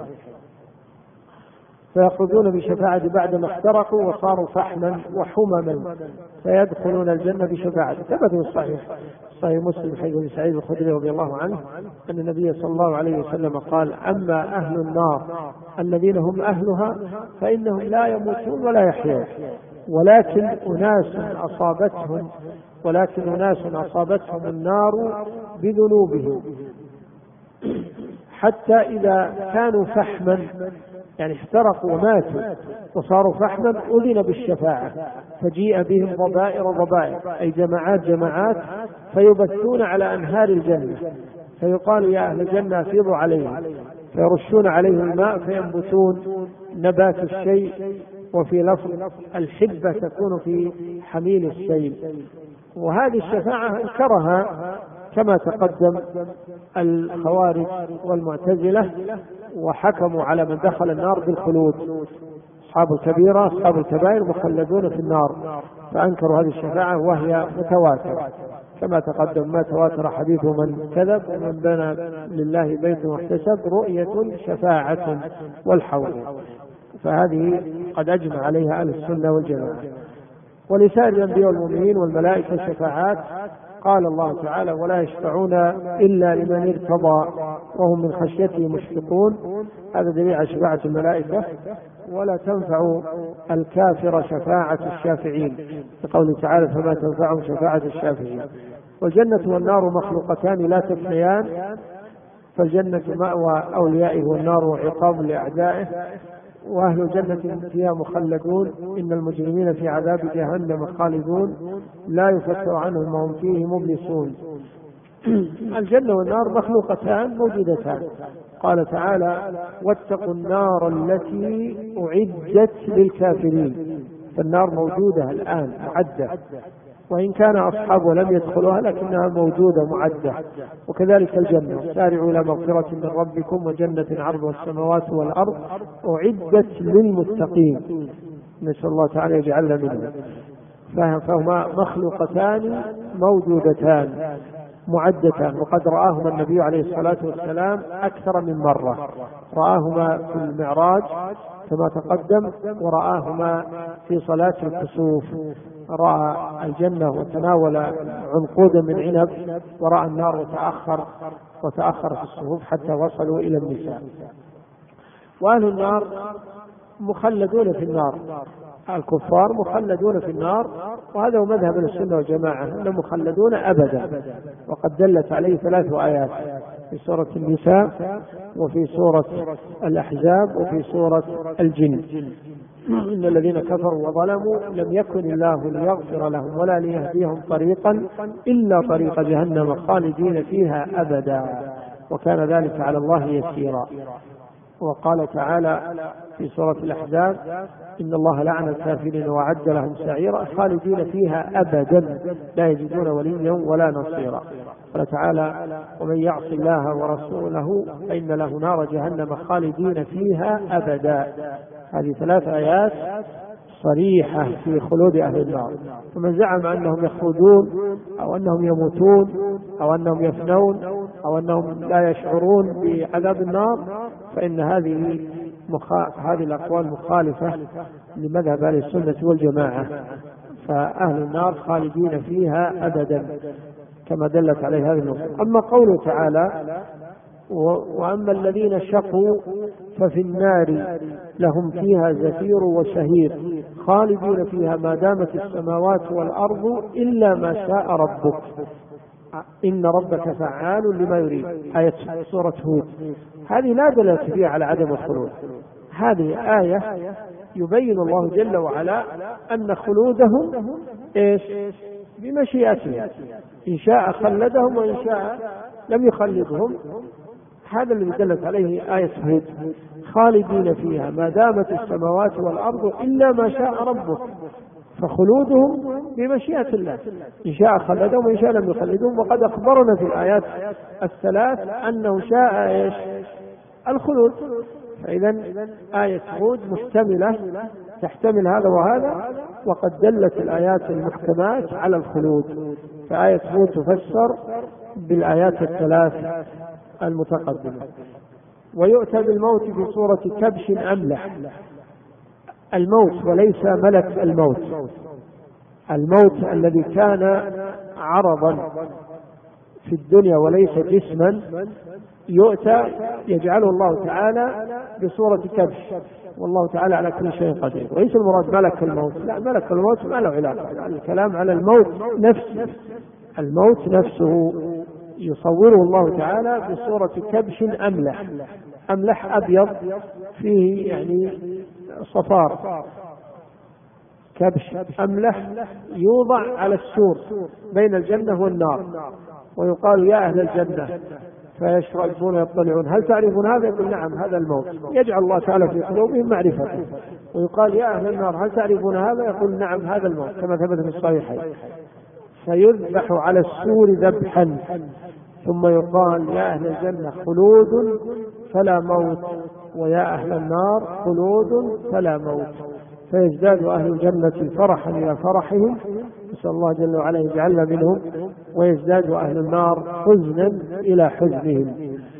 فيخرجون بشفاعة بعدما احترقوا وصاروا فحما وحمما فيدخلون الجنة بشفاعة. ثبت في الصحيح صحيح مسلم حيث ابن سعيد الخدري رضي الله عنه أن النبي صلى الله عليه وسلم قال: أما أهل النار الذين هم أهلها فإنهم لا يموتون ولا يحيون، ولكن أناس أصابتهم ولكن أناس أصابتهم النار بذنوبهم، حتى إذا كانوا فحما، يعني احترقوا وماتوا وصاروا فحما، أذن بالشفاعة فجيء بهم ضبائر ضبائر، أي جماعات جماعات، فيبثون على أنهار الجنة، فيقال: يا أهل الجنة أفيضوا عليهم، فيرشون عليهم الماء فينبتون نبات الشيء، وفي لفظ الحبة تكون في حميل السيل. وهذه الشفاعة انكرها كما تقدم الخوارج والمعتزلة، وحكموا على من دخل النار بالخلود، أصحاب الكبيرة أصحاب الكبائر مخلدون في النار، فأنكروا هذه الشفاعة وهي متواترة كما تقدم: ما تواتر حديث من كذب ومن بنى لله بيت واحتسب رؤية شفاعة والحوض. فهذه قد أجمع عليها أهل السنة والجماعة. ولسائر الأنبياء والمؤمنين والملائكة شفاعات. قال الله تعالى: ولا يشفعون إلا لمن ارتضى وهم من خشيته مشفقون. هذا دليل على شفاعة الملائكة. ولا تنفع الكافر شفاعة الشافعين، لقوله تعالى: فما تنفعهم شفاعة الشافعين. والجنة والنار مخلوقتان لا تفنيان، فالجنة مأوى أوليائه والنار عقاب لأعدائه، وأهل الجنة فيها مخلدون، إن المجرمين في عذاب جهنم خالدون لا يفتر عنهم وهم فيه مبلسون. الجنة والنار مخلوقتان موجودتان. قال تعالى: واتقوا النار التي أعدت للكافرين. فالنار موجودة الآن معدة، وإن كان أصحابها لم يدخلوها لكنها موجودة معدة. وكذلك الجنة: سارعوا إلى مغفرة من ربكم وجنة عرضها السماوات والأرض أعدت للمتقين. نسأل الله تعالى يجعلنا منهم. فهما مخلوقتان موجودتان. معدتان، وقد رآهما النبي عليه الصلاة والسلام أكثر من مرة، رآهما في المعراج كما تقدم، ورآهما في صلاة الكسوف، رأى الجنة وتناول عنقودا من عنب، ورأى النار وتأخر وتأخر في الصفوف حتى وصلوا إلى النساء. وأهل النار مخلدون في النار، الكفار مخلدون في النار، وهذا هو مذهب السنة والجماعة، أنهم مخلدون أبدا، وقد دلت عليه ثلاث آيات في سورة النساء وفي سورة الأحزاب وفي سورة الجن. إن الذين كفروا وظلموا لم يكن الله ليغفر لهم ولا ليهديهم طريقا إلا طريق جهنم خالدين فيها أبدا وكان ذلك على الله يسيرا. وقال تعالى في سورة الأحزاب إن الله لعن الكافرين وأعد لهم سعيرا خالدين فيها أبدا لا يجدون وليا ولا نصيرا. قال تعالى ومن يعص الله ورسوله فإن له نار جهنم خالدين فيها أبدا. هذه ثلاث آيات صريحة في خلود أهل النار. ومن زعم أنهم يخلدون أو أنهم يموتون أو أنهم يفنون أو أنهم لا يشعرون بعذاب النار فإن هذه مخا... هذه الأقوال مخالفة لمذهب أهل السنة والجماعة، فأهل النار خالدين فيها أبدا كما دلت عليه هذه النصوص. أما قوله تعالى وأما الذين شقوا ففي النار لهم فيها زفير وشهير خالدين فيها ما دامت السماوات والأرض إلا ما شاء ربك إن ربك فعال لما يريد، آية سورة هود. هذه لا دلالة فيها على عدم الخلود، هذه آية يبين الله جل وعلا أن خلودهم إيش؟ بمشيئته، إن شاء خلدهم وإن شاء لم يخلدهم. هذا الذي دلت عليه آية هود خالدين فيها ما دامت السماوات والأرض إلا ما شاء ربك، فخلودهم بمشيئة الله، إن شاء خلدهم وإن شاء لم يخلدهم. وقد أخبرنا في الآيات الثلاث أنه شاء إيش؟ الخلود. فإذا آية هود مشتملة تحتمل هذا وهذا، وقد دلت الآيات المحكمات على الخلود، فآية هود تفسر بالآيات الثلاث المتقدمة. ويؤتى بالموت في صورة كبش أملح، الموت وليس ملك الموت، الموت الذي كان عرضا في الدنيا وليس جسما يؤتى يجعله الله تعالى بصورة كبش، والله تعالى على كل شيء قدير. وليس المراد ملك الموت، لا، ملك الموت ما له علاقة، الكلام على الموت نفسه، الموت نفسه يصوره الله تعالى بصورة كبش أملح، أملح أبيض فيه يعني صفار، كبش أملح يوضع على السور بين الجنة والنار، ويقال يا أهل الجنة فيشربون يطلعون هل تعرفون هذا؟ يقول نعم هذا الموت، يجعل الله تعالى في قلوبهم معرفته. ويقال يا أهل النار هل تعرفون هذا؟ يقول نعم هذا الموت كما ثبت في الصحيحين. فيذبح على السور ذبحا ثم يقال يا أهل الجنة خلود فلا موت ويا أهل النار خلود فلا موت، فيزداد أهل الجنة فرحا إلى فرحهم، نسأل الله جل وعلا يجعلنا منهم، ويزداد أهل النار حزنا إلى حزنهم.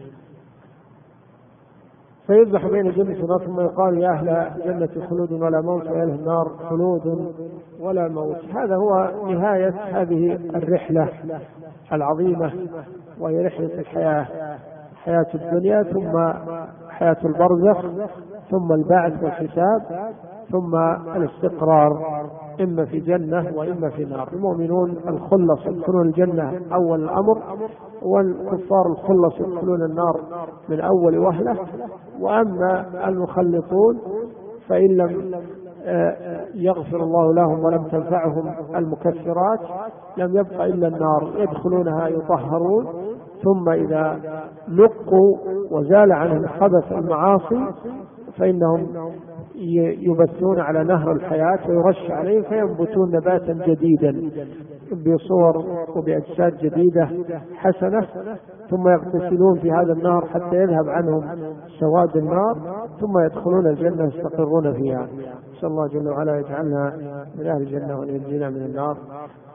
فيذبح بين الجنة والنار ثم يقال يا أهل الجنة خلود ولا موت ويا أهل النار خلود ولا موت. هذا هو نهاية هذه الرحلة العظيمة، وهي رحلة الحياة، حياة الدنيا ثم حياة البرزخ ثم البعث والحساب ثم الاستقرار، إما في جنة وإما في نار. المؤمنون الخلص يدخلون الجنة أول الأمر، والكفار الخلص يدخلون النار من أول وهلة. وأما المخلطون فإن لم يغفر الله لهم ولم تنفعهم المكفرات لم يبقى إلا النار، يدخلونها يطهرون، ثم إذا نقوا وزال عنهم خبث المعاصي فإنهم يبثون على نهر الحياة ويرش عليه فينبتون نباتا جديدا بصور وبأجساد جديدة حسنة، ثم يغتسلون في هذا النهر حتى يذهب عنهم سواد النار، ثم يدخلون الجنة يستقرون فيها. نسأل الله جل وعلا يجعلنا من أهل الجنة وأن ينجينا من النار.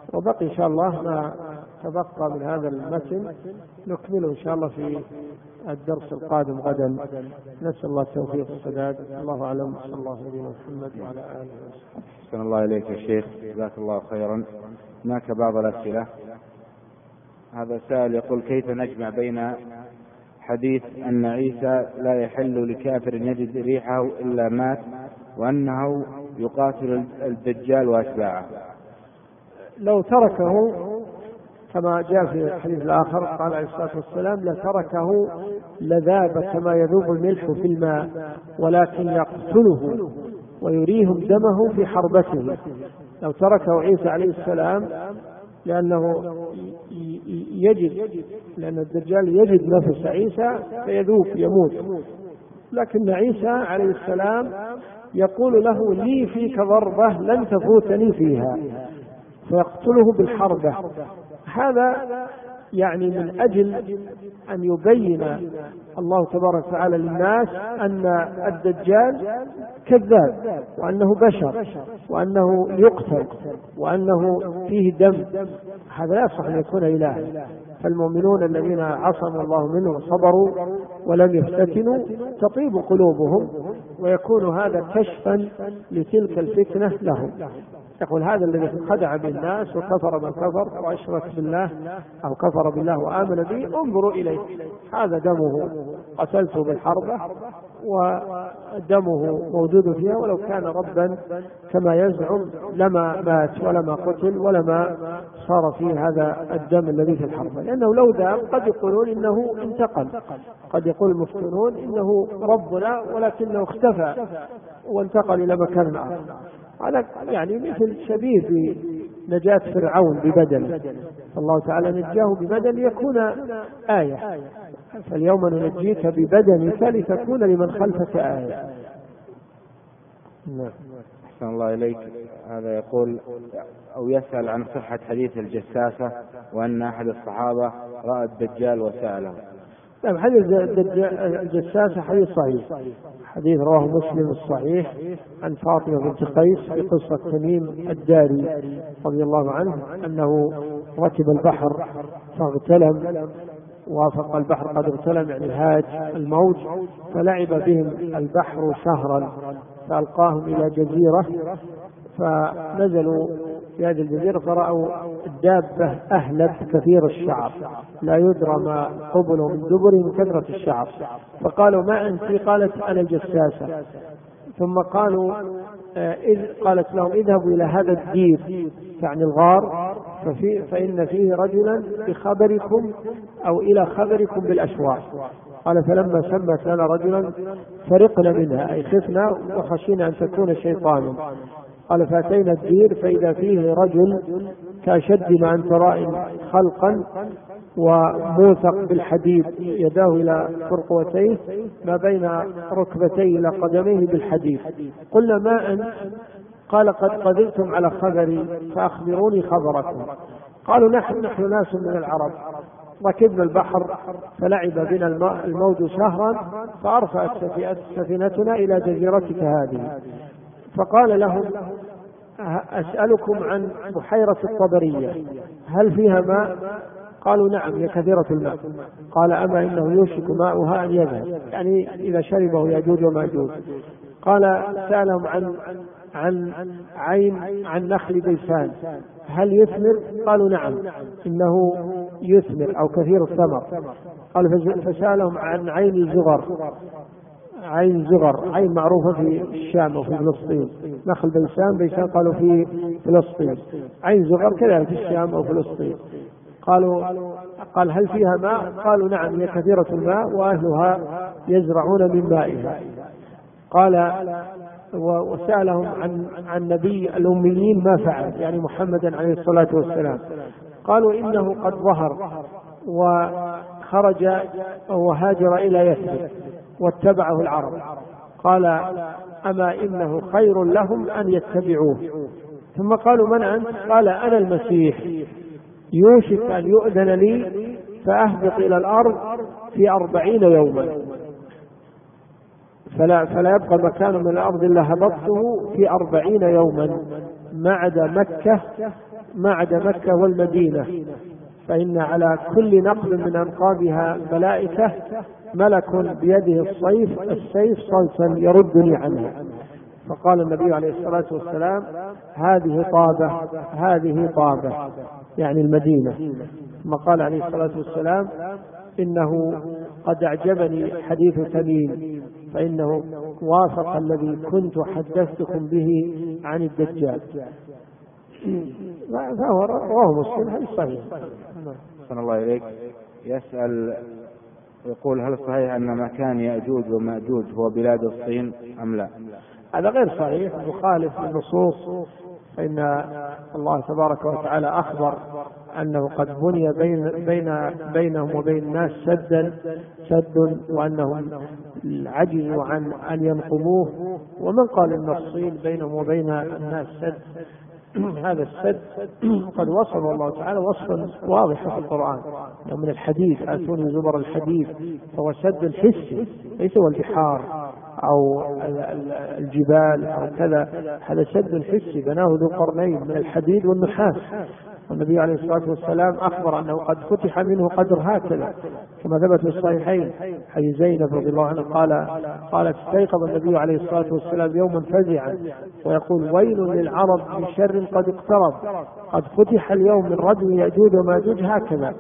وبقي إن شاء الله ما تبقى من هذا المتن نكمله إن شاء الله في الدرس القادم غدا. نسأل الله التوفيق والسداد. الله أعلم. صلى الله عليه محمد وعلى آله وصحبه. أحسن الله إليك يا شيخ، جزاك الله خيرا. هناك بعض الأسئلة. هذا سائل يقول: كيف نجمع بين حديث أن عيسى لا يحل لكافر يجد ريحه إلا مات، وأنه يقاتل الدجال وأتباعه؟ لو تركه كما جاء في الحديث الآخر قال عليه الصلاة والسلام: لتركه لذاب كما يذوب الملح في الماء، ولكن يقتله ويريهم دمه في حربته. لو تركه عيسى عليه السلام لأنه يجد لأن الدجال يجد نفس عيسى فيذوب يموت، لكن عيسى عليه السلام يقول له: لي فيك ضربة لن تفوتني فيها، فيقتله بالحربة. هذا يعني من أجل أن يبين الله تبارك وتعالى للناس أن الدجال كذاب، وأنه بشر، وأنه يقتل، وأنه فيه دم. هذا لا يصح أن يكون إلها. فالمؤمنون الذين عصموا الله منهم وصبروا ولم يفتتنوا تطيب قلوبهم، ويكون هذا كشفا لتلك الفتنة لهم. يقول: هذا الذي خدع بالناس وكفر من كفر وأشرك بالله أو كفر بالله وآمن به انظروا إليه، هذا دمه قتلته بالحربة ودمه موجود فيها، ولو كان ربا كما يزعم لما مات ولما قتل ولما صار فيه هذا الدم الذي في الحربة، لأنه لو ذاب قد يقولون إنه انتقل، قد يقول المفتونون إنه ربنا ولكنه اختفى وانتقل إلى مكان آخر. هذا يعني مثل شبيه بنجاة فرعون ببدن، الله تعالى نجاه ببدن يكون آية. فاليوم ننجيك ببدنك لتكون لمن خلفك آية. نعم. أحسن الله إليك. هذا يقول أو يسأل عن صحة حديث الجساسة، وأن أحد الصحابة رأى الدجال وسأله. نعم، حديث الجساسة حديث صحيح، حديث رواه مسلم الصحيح عن فاطمة بنت قيس في قصة تميم الداري رضي الله عنه أنه ركب البحر فاغتلم، وافق البحر قد اغتلم يعني هاج الموج، فلعب بهم البحر شهرا فألقاهم إلى جزيرة، فنزلوا في هذه الجزيرة فرأوا الدابة أهلب كثير الشعر لا يدرى ما قبله من دبر من كثرة الشعر، فقالوا: ما أنت؟ قالت: أنا الجساسة. ثم قالوا إذ قالت لهم: اذهبوا إلى هذا الدير يعني الغار، ففي فإن فيه رجلا بخبركم أو إلى خبركم بالأشواق. قال: فلما سمت لنا رجلا فرقنا منها، أي خفنا وخشينا أن تكون شيطانا. قال: فأتينا الدير فإذا فيه رجل كأشد ما أنت راء خلقا وموثق بالحديد، يداه إلى فرقوتيه ما بين ركبتيه إلى قدميه بالحديد. قلنا: ما أنت؟ قال: قد قدرتم على خبري فأخبروني خبركم. قالوا: نحن نحن ناس من العرب ركبنا البحر فلعب بنا الموج شهرا فأرفعت سفينتنا إلى جزيرتك هذه. فقال لهم: أسألكم عن بحيرة الطبرية هل فيها ماء؟ قالوا: نعم، هي كثيرة الماء. قال: أما إنه يوشك ماؤها أن يذهب، يعني إذا شربه يأجوج ومأجوج. قال: سألهم عن عن عين عن نخل بيسان هل يثمر؟ قالوا: نعم، إنه يثمر أو كثير الثمر. قال: فسألهم عن عين زغر، عين زغر عين معروفة في الشام وفي فلسطين، نخل بيسان بيسان قالوا في فلسطين، عين زغر كذلك في الشام أو فلسطين. قالوا قال: هل فيها ماء؟ قالوا: نعم، هي كثيرة الماء وأهلها يزرعون من مائها. قال: وسألهم عن عن نبي الأميين ما فعل، يعني محمدا عليه الصلاة والسلام. قالوا: إنه قد ظهر وخرج وهاجر إلى يثرب واتبعه العرب. قال: أما إنه خير لهم أن يتبعوه. ثم قالوا: من أنت؟ قال: أنا المسيح، يوشك أن يؤذن لي فأهبط إلى الأرض في أربعين يوما، فلا, فلا يبقى مكان من الأرض إلا هبطته في أربعين يوما. ما عدا مكة ما عدا مكة والمدينة، فإن على كل نقب من أنقابها ملائكة، ملك بيده السيف السيف صلصا يردني عنها. فقال النبي عليه الصلاة والسلام: هذه طابة هذه طابة، يعني المدينة. ثم قال عليه الصلاة والسلام: إنه قد أعجبني حديث تميم، فإنه وافق الذي كنت حدثتكم به عن الدجال. فهو رواه مسلم، هل صحيح؟ صلى الله عليك. يسأل يقول: هل صحيح أن مكان يأجوج ومأجوج هو بلاد الصين أم لا؟ هذا غير صحيح، مخالف للنصوص، فإن الله تبارك وتعالى أخبر أنه قد بني بين بين بينهم وبين الناس سدا سد وأنهم عجزوا عن أن ينقضوه. ومن قال أن الصين بينهم وبين الناس سد؟ هذا السد قد وصف الله تعالى وصفا واضحا في القرآن، من الحديث: آتوني زبر الحديث، فهو سد حسي ليس هو البحار أو الجبال أو كذا، هذا سد حسي بناه ذو قرنين من الحديد والنحاس. والنبي عليه الصلاة والسلام أخبر أنه قد فتح منه قدر هكذا، كما ثبت في الصحيحين حديث زينب رضي الله عنها قال قالت: استيقظ النبي عليه الصلاة والسلام يوما فزعا ويقول: ويل للعرب من شر قد اقترب، قد فتح اليوم من رجم يأجوج وماجوج هكذا،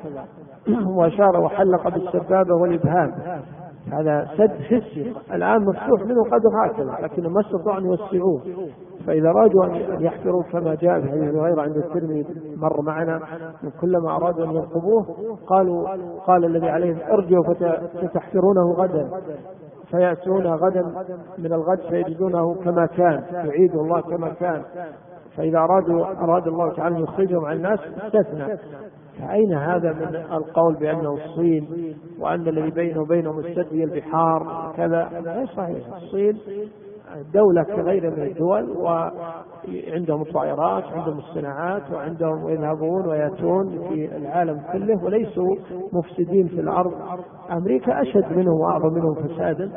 وأشار وحلق بالسبابة والإبهام. هذا سد حسي الآن مفتوح منه قدر هكذا، لكن ما استطاعوا أن يوسعوه. فإذا أرادوا أن يحفروا كما جاء في حديث غير عند الترمذي مر معنا، من كلما أرادوا أن ينقبوه قالوا قال الذي عليهم: ارجعوا فتحفرونه غدا، فيأتون غدا من الغد فيجدونه كما كان، يعيد الله كما كان. فإذا أرادوا أراد الله تعالى أن يخرجهم عن الناس استثنى. فأين هذا من القول بأنه الصين وأن الذي بينه وبينهم السد هي البحار كذا؟ لا صحيح. الصين دولة كغيرها من الدول، وعندهم الطائرات، عندهم الصناعات، وعندهم يذهبون ويأتون في العالم كله، وليسوا مفسدين في الأرض. أمريكا أشد منهم وأعظم منهم فسادا،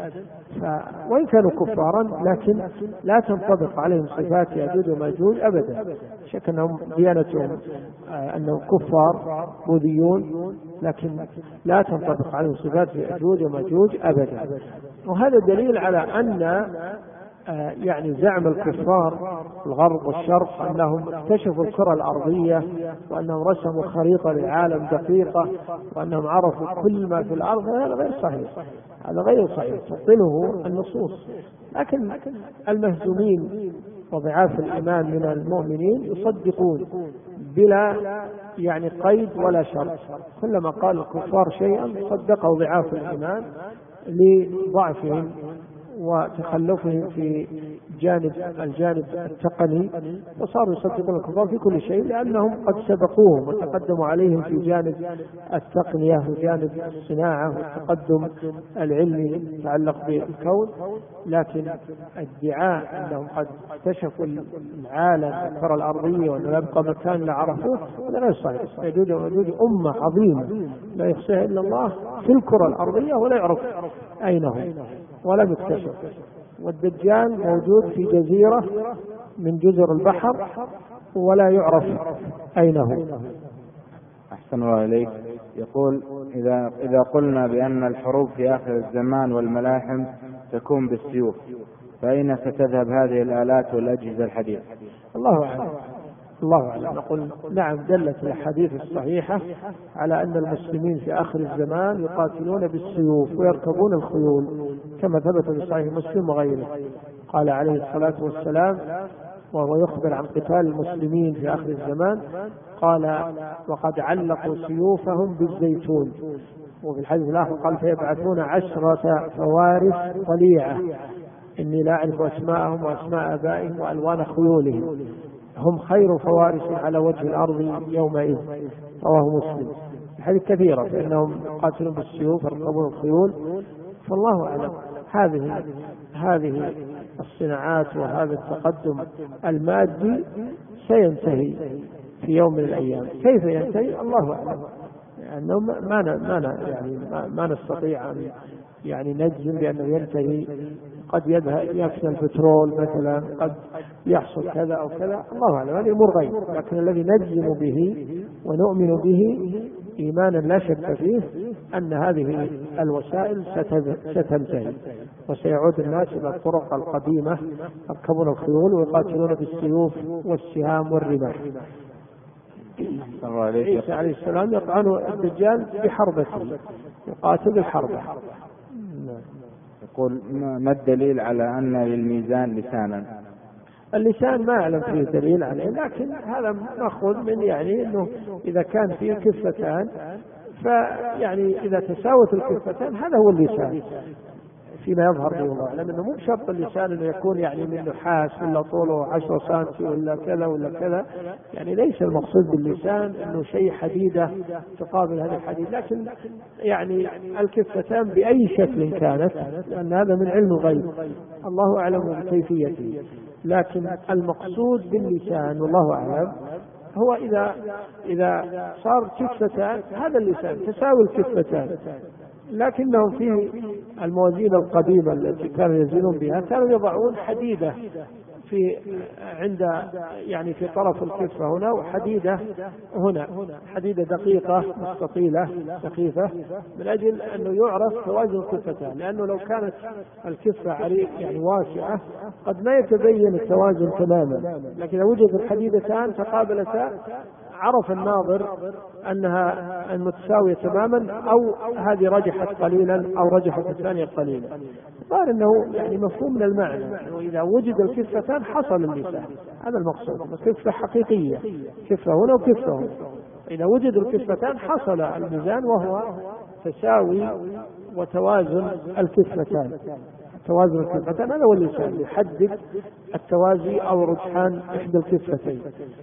وإن كانوا كفارا لكن لا تنطبق عليهم صفات يأجوج وماجوج أبدا. شك أنهم ديانتهم أنهم كفار بوذيون، لكن لا تنطبق عليهم صفات يأجوج وماجوج أبدا. وهذا دليل على أن يعني زعم الكفار الغرب والشرق أنهم اكتشفوا الكرة الأرضية وأنهم رسموا خريطة للعالم دقيقة وأنهم عرفوا كل ما في الأرض، هذا غير صحيح. هذا غير صحيح تبطله النصوص. لكن المهزومين وضعاف الإيمان من المؤمنين يصدقون بلا يعني قيد ولا شرط، كلما قال الكفار شيئا صدقه ضعاف الإيمان لضعفهم وتخلفهم في جانب الجانب التقني، وصاروا يصدقون الكفار في كل شيء لأنهم قد سبقوهم وتقدموا عليهم في جانب التقنية وجانب الصناعة والتقدم العلمي يتعلق بالكون. لكن ادعاء أنهم قد اكتشفوا العالم الكرة الأرضية وأنه يبقى مكان لا عرفوه هذا لا صحيح. يجوز وجود أمة عظيمة لا يحصيها إلا الله في الكرة الأرضية ولا يعرف أين هو ولم يكتشف. والدجال موجود في جزيرة من جزر البحر ولا يعرف أين هو. أحسن الله إليك. يقول: إذا إذا قلنا بأن الحروب في آخر الزمان والملاحم تكون بالسيوف، فأين ستذهب هذه الآلات والأجهزة الحديثة؟ الله أعلم. الله أعلم. نقول نعم، دلت الحديث الصحيحة على أن المسلمين في آخر الزمان يقاتلون بالسيوف ويركبون الخيول كما ثبت في صحيح مسلم وغيره. قال عليه الصلاة والسلام وهو يخبر عن قتال المسلمين في آخر الزمان، قال: وقد علقوا سيوفهم بالزيتون. وفي الحديث الآخر قال: فيبعثون عشرة فوارس طليعة إني لا أعرف أسماءهم وأسماء آبائهم وألوان خيولهم، هم خير فوارس على وجه الأرض يومئذ. رواه مسلم. الحديث كثيرة فإنهم قاتلون بالسيوف يركبون الخيول. فالله أعلم. هذه هذه الصناعات وهذا التقدم المادي سينتهي في يوم من الأيام. كيف ينتهي؟ الله أعلم. لأنه ما ما يعني ما نستطيع أن يعني نجزم بأنه ينتهي قد يذهب يفنى البترول مثلا، قد يحصل كذا أو كذا، الله أعلم، هذه أمور غيب. لكن الذي نجزم به ونؤمن به إيمانا لا شك فيه أن هذه الوسائل ستنتهي وسيعود الناس إلى الطرق القديمة، يركبون الخيول ويقاتلون بالسيوف والسهام والرماح. عيسى عليه السلام يطعن الدجال بحربته، يقاتل الحربة. يقول ما الدليل على أن للميزان لسانا؟ اللسان ما أعلم فيه دليل عليه، لكن هذا مأخوذ من يعني أنه إذا كان فيه كفتان فيعني إذا تساوت الكفتان هذا هو اللسان فيما يظهر لي والله أعلم. أنه مو بشرط اللسان أنه يكون يعني من نحاس ولا طوله عشرة سنتي ولا كذا ولا كذا، يعني ليس المقصود باللسان أنه شيء حديدة تقابل هذا الحديد، لكن يعني الكفتان بأي شكل كانت، لأن هذا من علم الغيب الله أعلم بكيفيته. لكن المقصود باللسان والله أعلم هو إذا إذا صار كفتان هذا اللسان تساوي الكفتان، لكنهم في الموازين القديمة التي كانوا يزنون بها كانوا يضعون حديدة في عند يعني في طرف الكفة هنا وحديدة هنا، حديدة دقيقة مستطيلة سخيفة، من أجل أنه يعرف توازن الكفتان، لأنه لو كانت الكفة عريض يعني واسعة قد ما يتبين التوازن تماما، لكن إذا وجدت الحديدتان تقابلتا عرف الناظر أنها المتساوية تماما، أو هذه رجحت قليلا أو رجحت الثانية قليلا. صار أنه يعني مفهوم من المعنى، وإذا وجد الكفتان حصل اللسان، هذا المقصود، كفة حقيقية، كفة هنا وكفة هنا، إذا وجد الكفتان حصل الميزان وهو تساوي وتوازن الكفتان. توازن الكفتان هذا هو اللسان، يحدد التوازي أو رجحان إحدى الكفتين،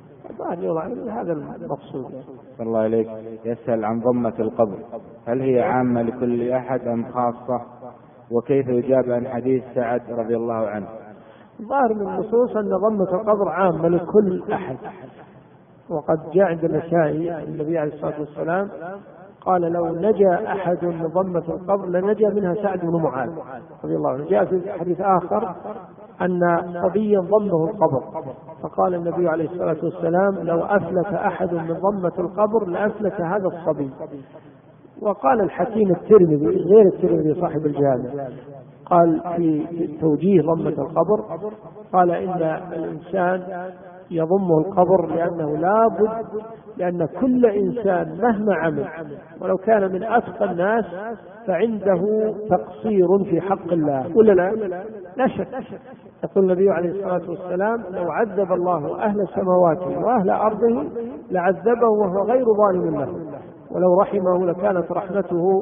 هذا المقصود. صلى الله عليك. يسأل عن ضمة القبر، هل هي عامة لكل أحد أم خاصة؟ وكيف يجاب عن حديث سعد رضي الله عنه؟ ظاهر من النصوص أن ضمة القبر عامة لكل أحد، وقد جاء عند النسائي النبي عليه الصلاة والسلام قال لو نجا أحد من ضمة القبر لنجا منها سعد بن معاذ رضي الله عنه. جاء في حديث آخر أن صبيا ضمه القبر، فقال النبي عليه الصلاة والسلام لو أفلت أحد من ضمة القبر لأفلت هذا الصبي. وقال الحكيم الترمذي غير الترمذي صاحب الجامع قال في توجيه ضمة القبر، قال إن الإنسان يضمه القبر لأنه لا بد، لأن كل إنسان مهما عمل ولو كان من أتقى الناس فعنده تقصير في حق الله، ولا لا؟ لا شك. يقول النبي عليه الصلاة والسلام لو عذب الله أهل سماواته وأهل أرضه لعذبه وهو غير ظالم له، ولو رحمه لكانت رحمته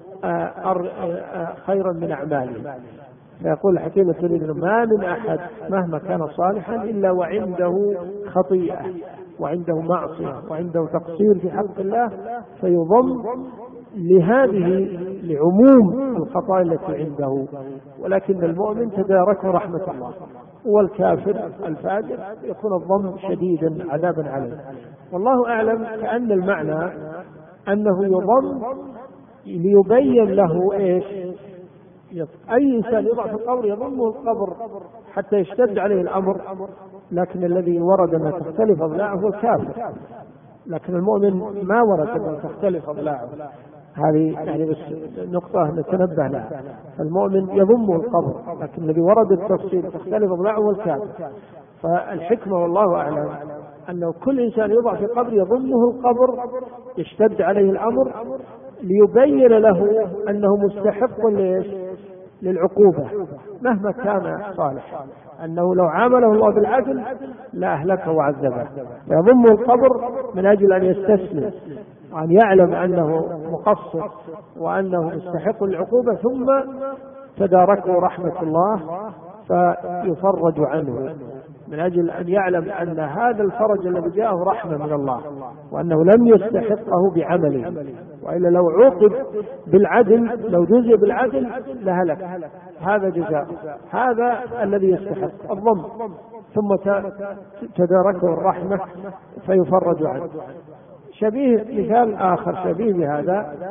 خيرا من أعماله. فيقول الحكيم الترمذي ما من أحد مهما كان صالحا إلا وعنده خطيئة وعنده معصية وعنده تقصير في حق الله، فيضم لهذه لعموم الخطايا التي عنده. ولكن المؤمن تداركه رحمة الله، والكافر الفاجر يكون الضم شديدا عذابا عليه. والله أعلم كأن المعنى أنه يضم ليبين له إيش؟ أي إنسان يضع في القبر يضمه القبر حتى يشتد عليه الأمر، لكن الذي ورد أن تختلف أضلاعه هو الكافر، لكن المؤمن ما ورد أن تختلف أضلاعه. هذه يعني بس نقطة نتنبه لها. المؤمن يضمه القبر، لكن الذي ورد التفصيل تختلف أضلاعه هو الكافر. فالحكمة والله أعلم أنه كل إنسان يضع في قبر يضمه القبر يشتد عليه الأمر ليبين له أنه مستحق للعقوبة مهما كان صالح، أنه لو عامله الله بالعدل لا أهلكه وعذبه، فيضم القبر من أجل أن يستسلم وأن يعلم أنه مقصر وأنه مستحق للعقوبة، ثم تداركه رحمة الله فيفرج عنه، من أجل أن يعلم أن هذا الفرج الذي جاءه رحمة من الله، وأنه لم يستحقه بعمله، وإلا لو عوقب بالعدل لو جزي بالعدل لهلك. هذا جزاء، هذا الذي يستحق الضم، ثم تداركه الرحمة فيفرج عنه. شبيه مثال آخر شبيه بهذا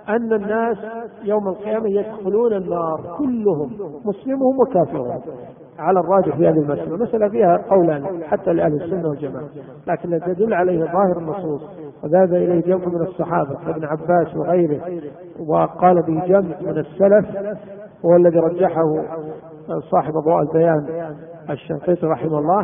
أن الناس يوم القيامة يدخلون النار كلهم، مسلمهم وكافرهم، على الراجح في هذه المسألة. المسألة فيها قولان حتى لأهل السنة والجماعة، لكن تدل عليه ظاهر النصوص، وذهب إليه جمع من الصحابة كابن عباس وغيره، وقال به جمع من السلف، هو الذي رجحه صاحب أضواء البيان الشنقيطي رحمه الله،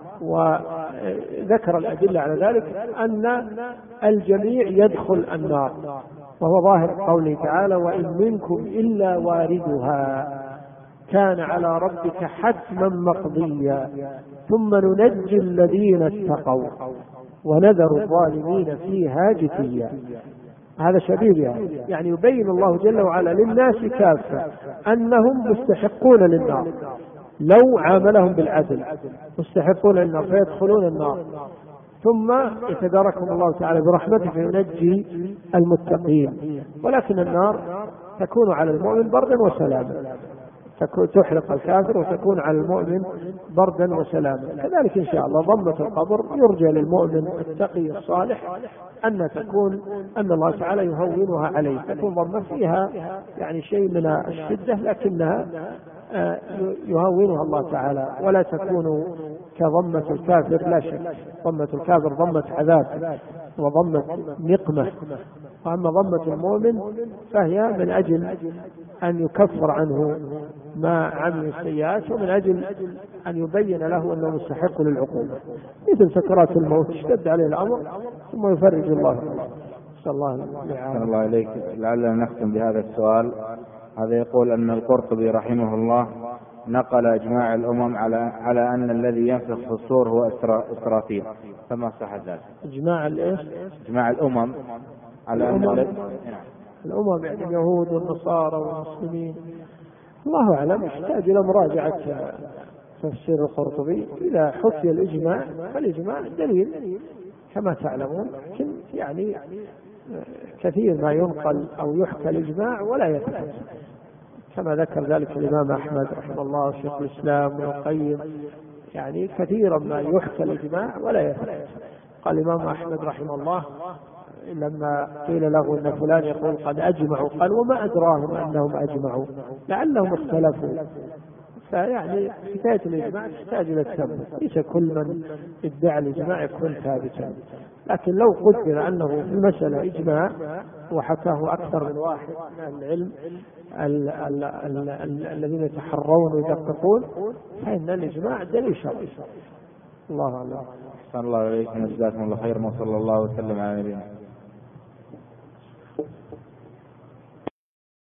وذكر الأدلة على ذلك أن الجميع يدخل النار، وهو ظاهر قوله تعالى: وإن منكم إلا واردها كان على ربك حتما مقضيا ثم ننجي الذين اتقوا ونذر الظالمين فيها جثيا. هذا شديد يعني. يعني يبين الله جل وعلا للناس كافة أنهم مستحقون للنار لو عاملهم بالعدل، مستحقون للنار فيدخلون النار، ثم يتداركهم الله تعالى برحمته فينجي المتقين. ولكن النار تكون على المؤمن بردا وسلاما، تحرق الكافر وتكون على المؤمن بردا وسلاما. كذلك إن شاء الله ضمة القبر يرجى للمؤمن التقي الصالح أن تكون أن الله تعالى يهونها عليه، تكون ضمة فيها يعني شيء من الشدة لكنها يهونها الله تعالى، ولا تكون كضمة الكافر. لا شك ضمة الكافر ضمة عذاب وضمة نقمة، وأما ضمة المؤمن فهي من أجل أن يكفر عنه ما عمل السيئات، ومن أجل أن يبين له أنه مستحق للعقوبة، مثل سكرات الموت اشتد عليه الأمر ثم يفرج الله. صلى الله عليه الله إليك. لعلنا نختم بهذا السؤال. هذا يقول أن القرطبي رحمه الله نقل إجماع الأمم على على أن الذي ينفخ في الصور هو إسرافيل، فما صح ذلك؟ إجماع الإيش؟ إجماع الأمم على أن الذي الأمم يعني اليهود والنصارى والمسلمين. الله أعلم، يحتاج إلى مراجعة تفسير القرطبي. إذا حكي الإجماع فالإجماع دليل كما تعلمون، لكن يعني كثير ما ينقل أو يحكى الإجماع ولا يثبت، كما ذكر ذلك الإمام أحمد رحمه الله وشيخ الإسلام وابن القيم. يعني كثيرا ما يحكى الإجماع ولا يثبت. قال الإمام أحمد رحمه الله لما قيل له أن فلان يقول قد أجمعوا، قال: وما أدراهم أنهم أجمعوا، لعلهم اختلفوا. فيعني حكاية الإجماع تحتاج إلى التثبت، ليس كل من ادعى الإجماع يكون ثابتا، لكن لو قدر أنه في المسألة إجماع وحكاه أكثر من واحد من أهل العلم ال ال ال ال الذين يتحرون ويدققون، فإن الإجماع دليل شرعي. الله أعلم. صلى الله عليه وسلم. جزاكم الله خيرا وصلى الله وسلم على نبينا.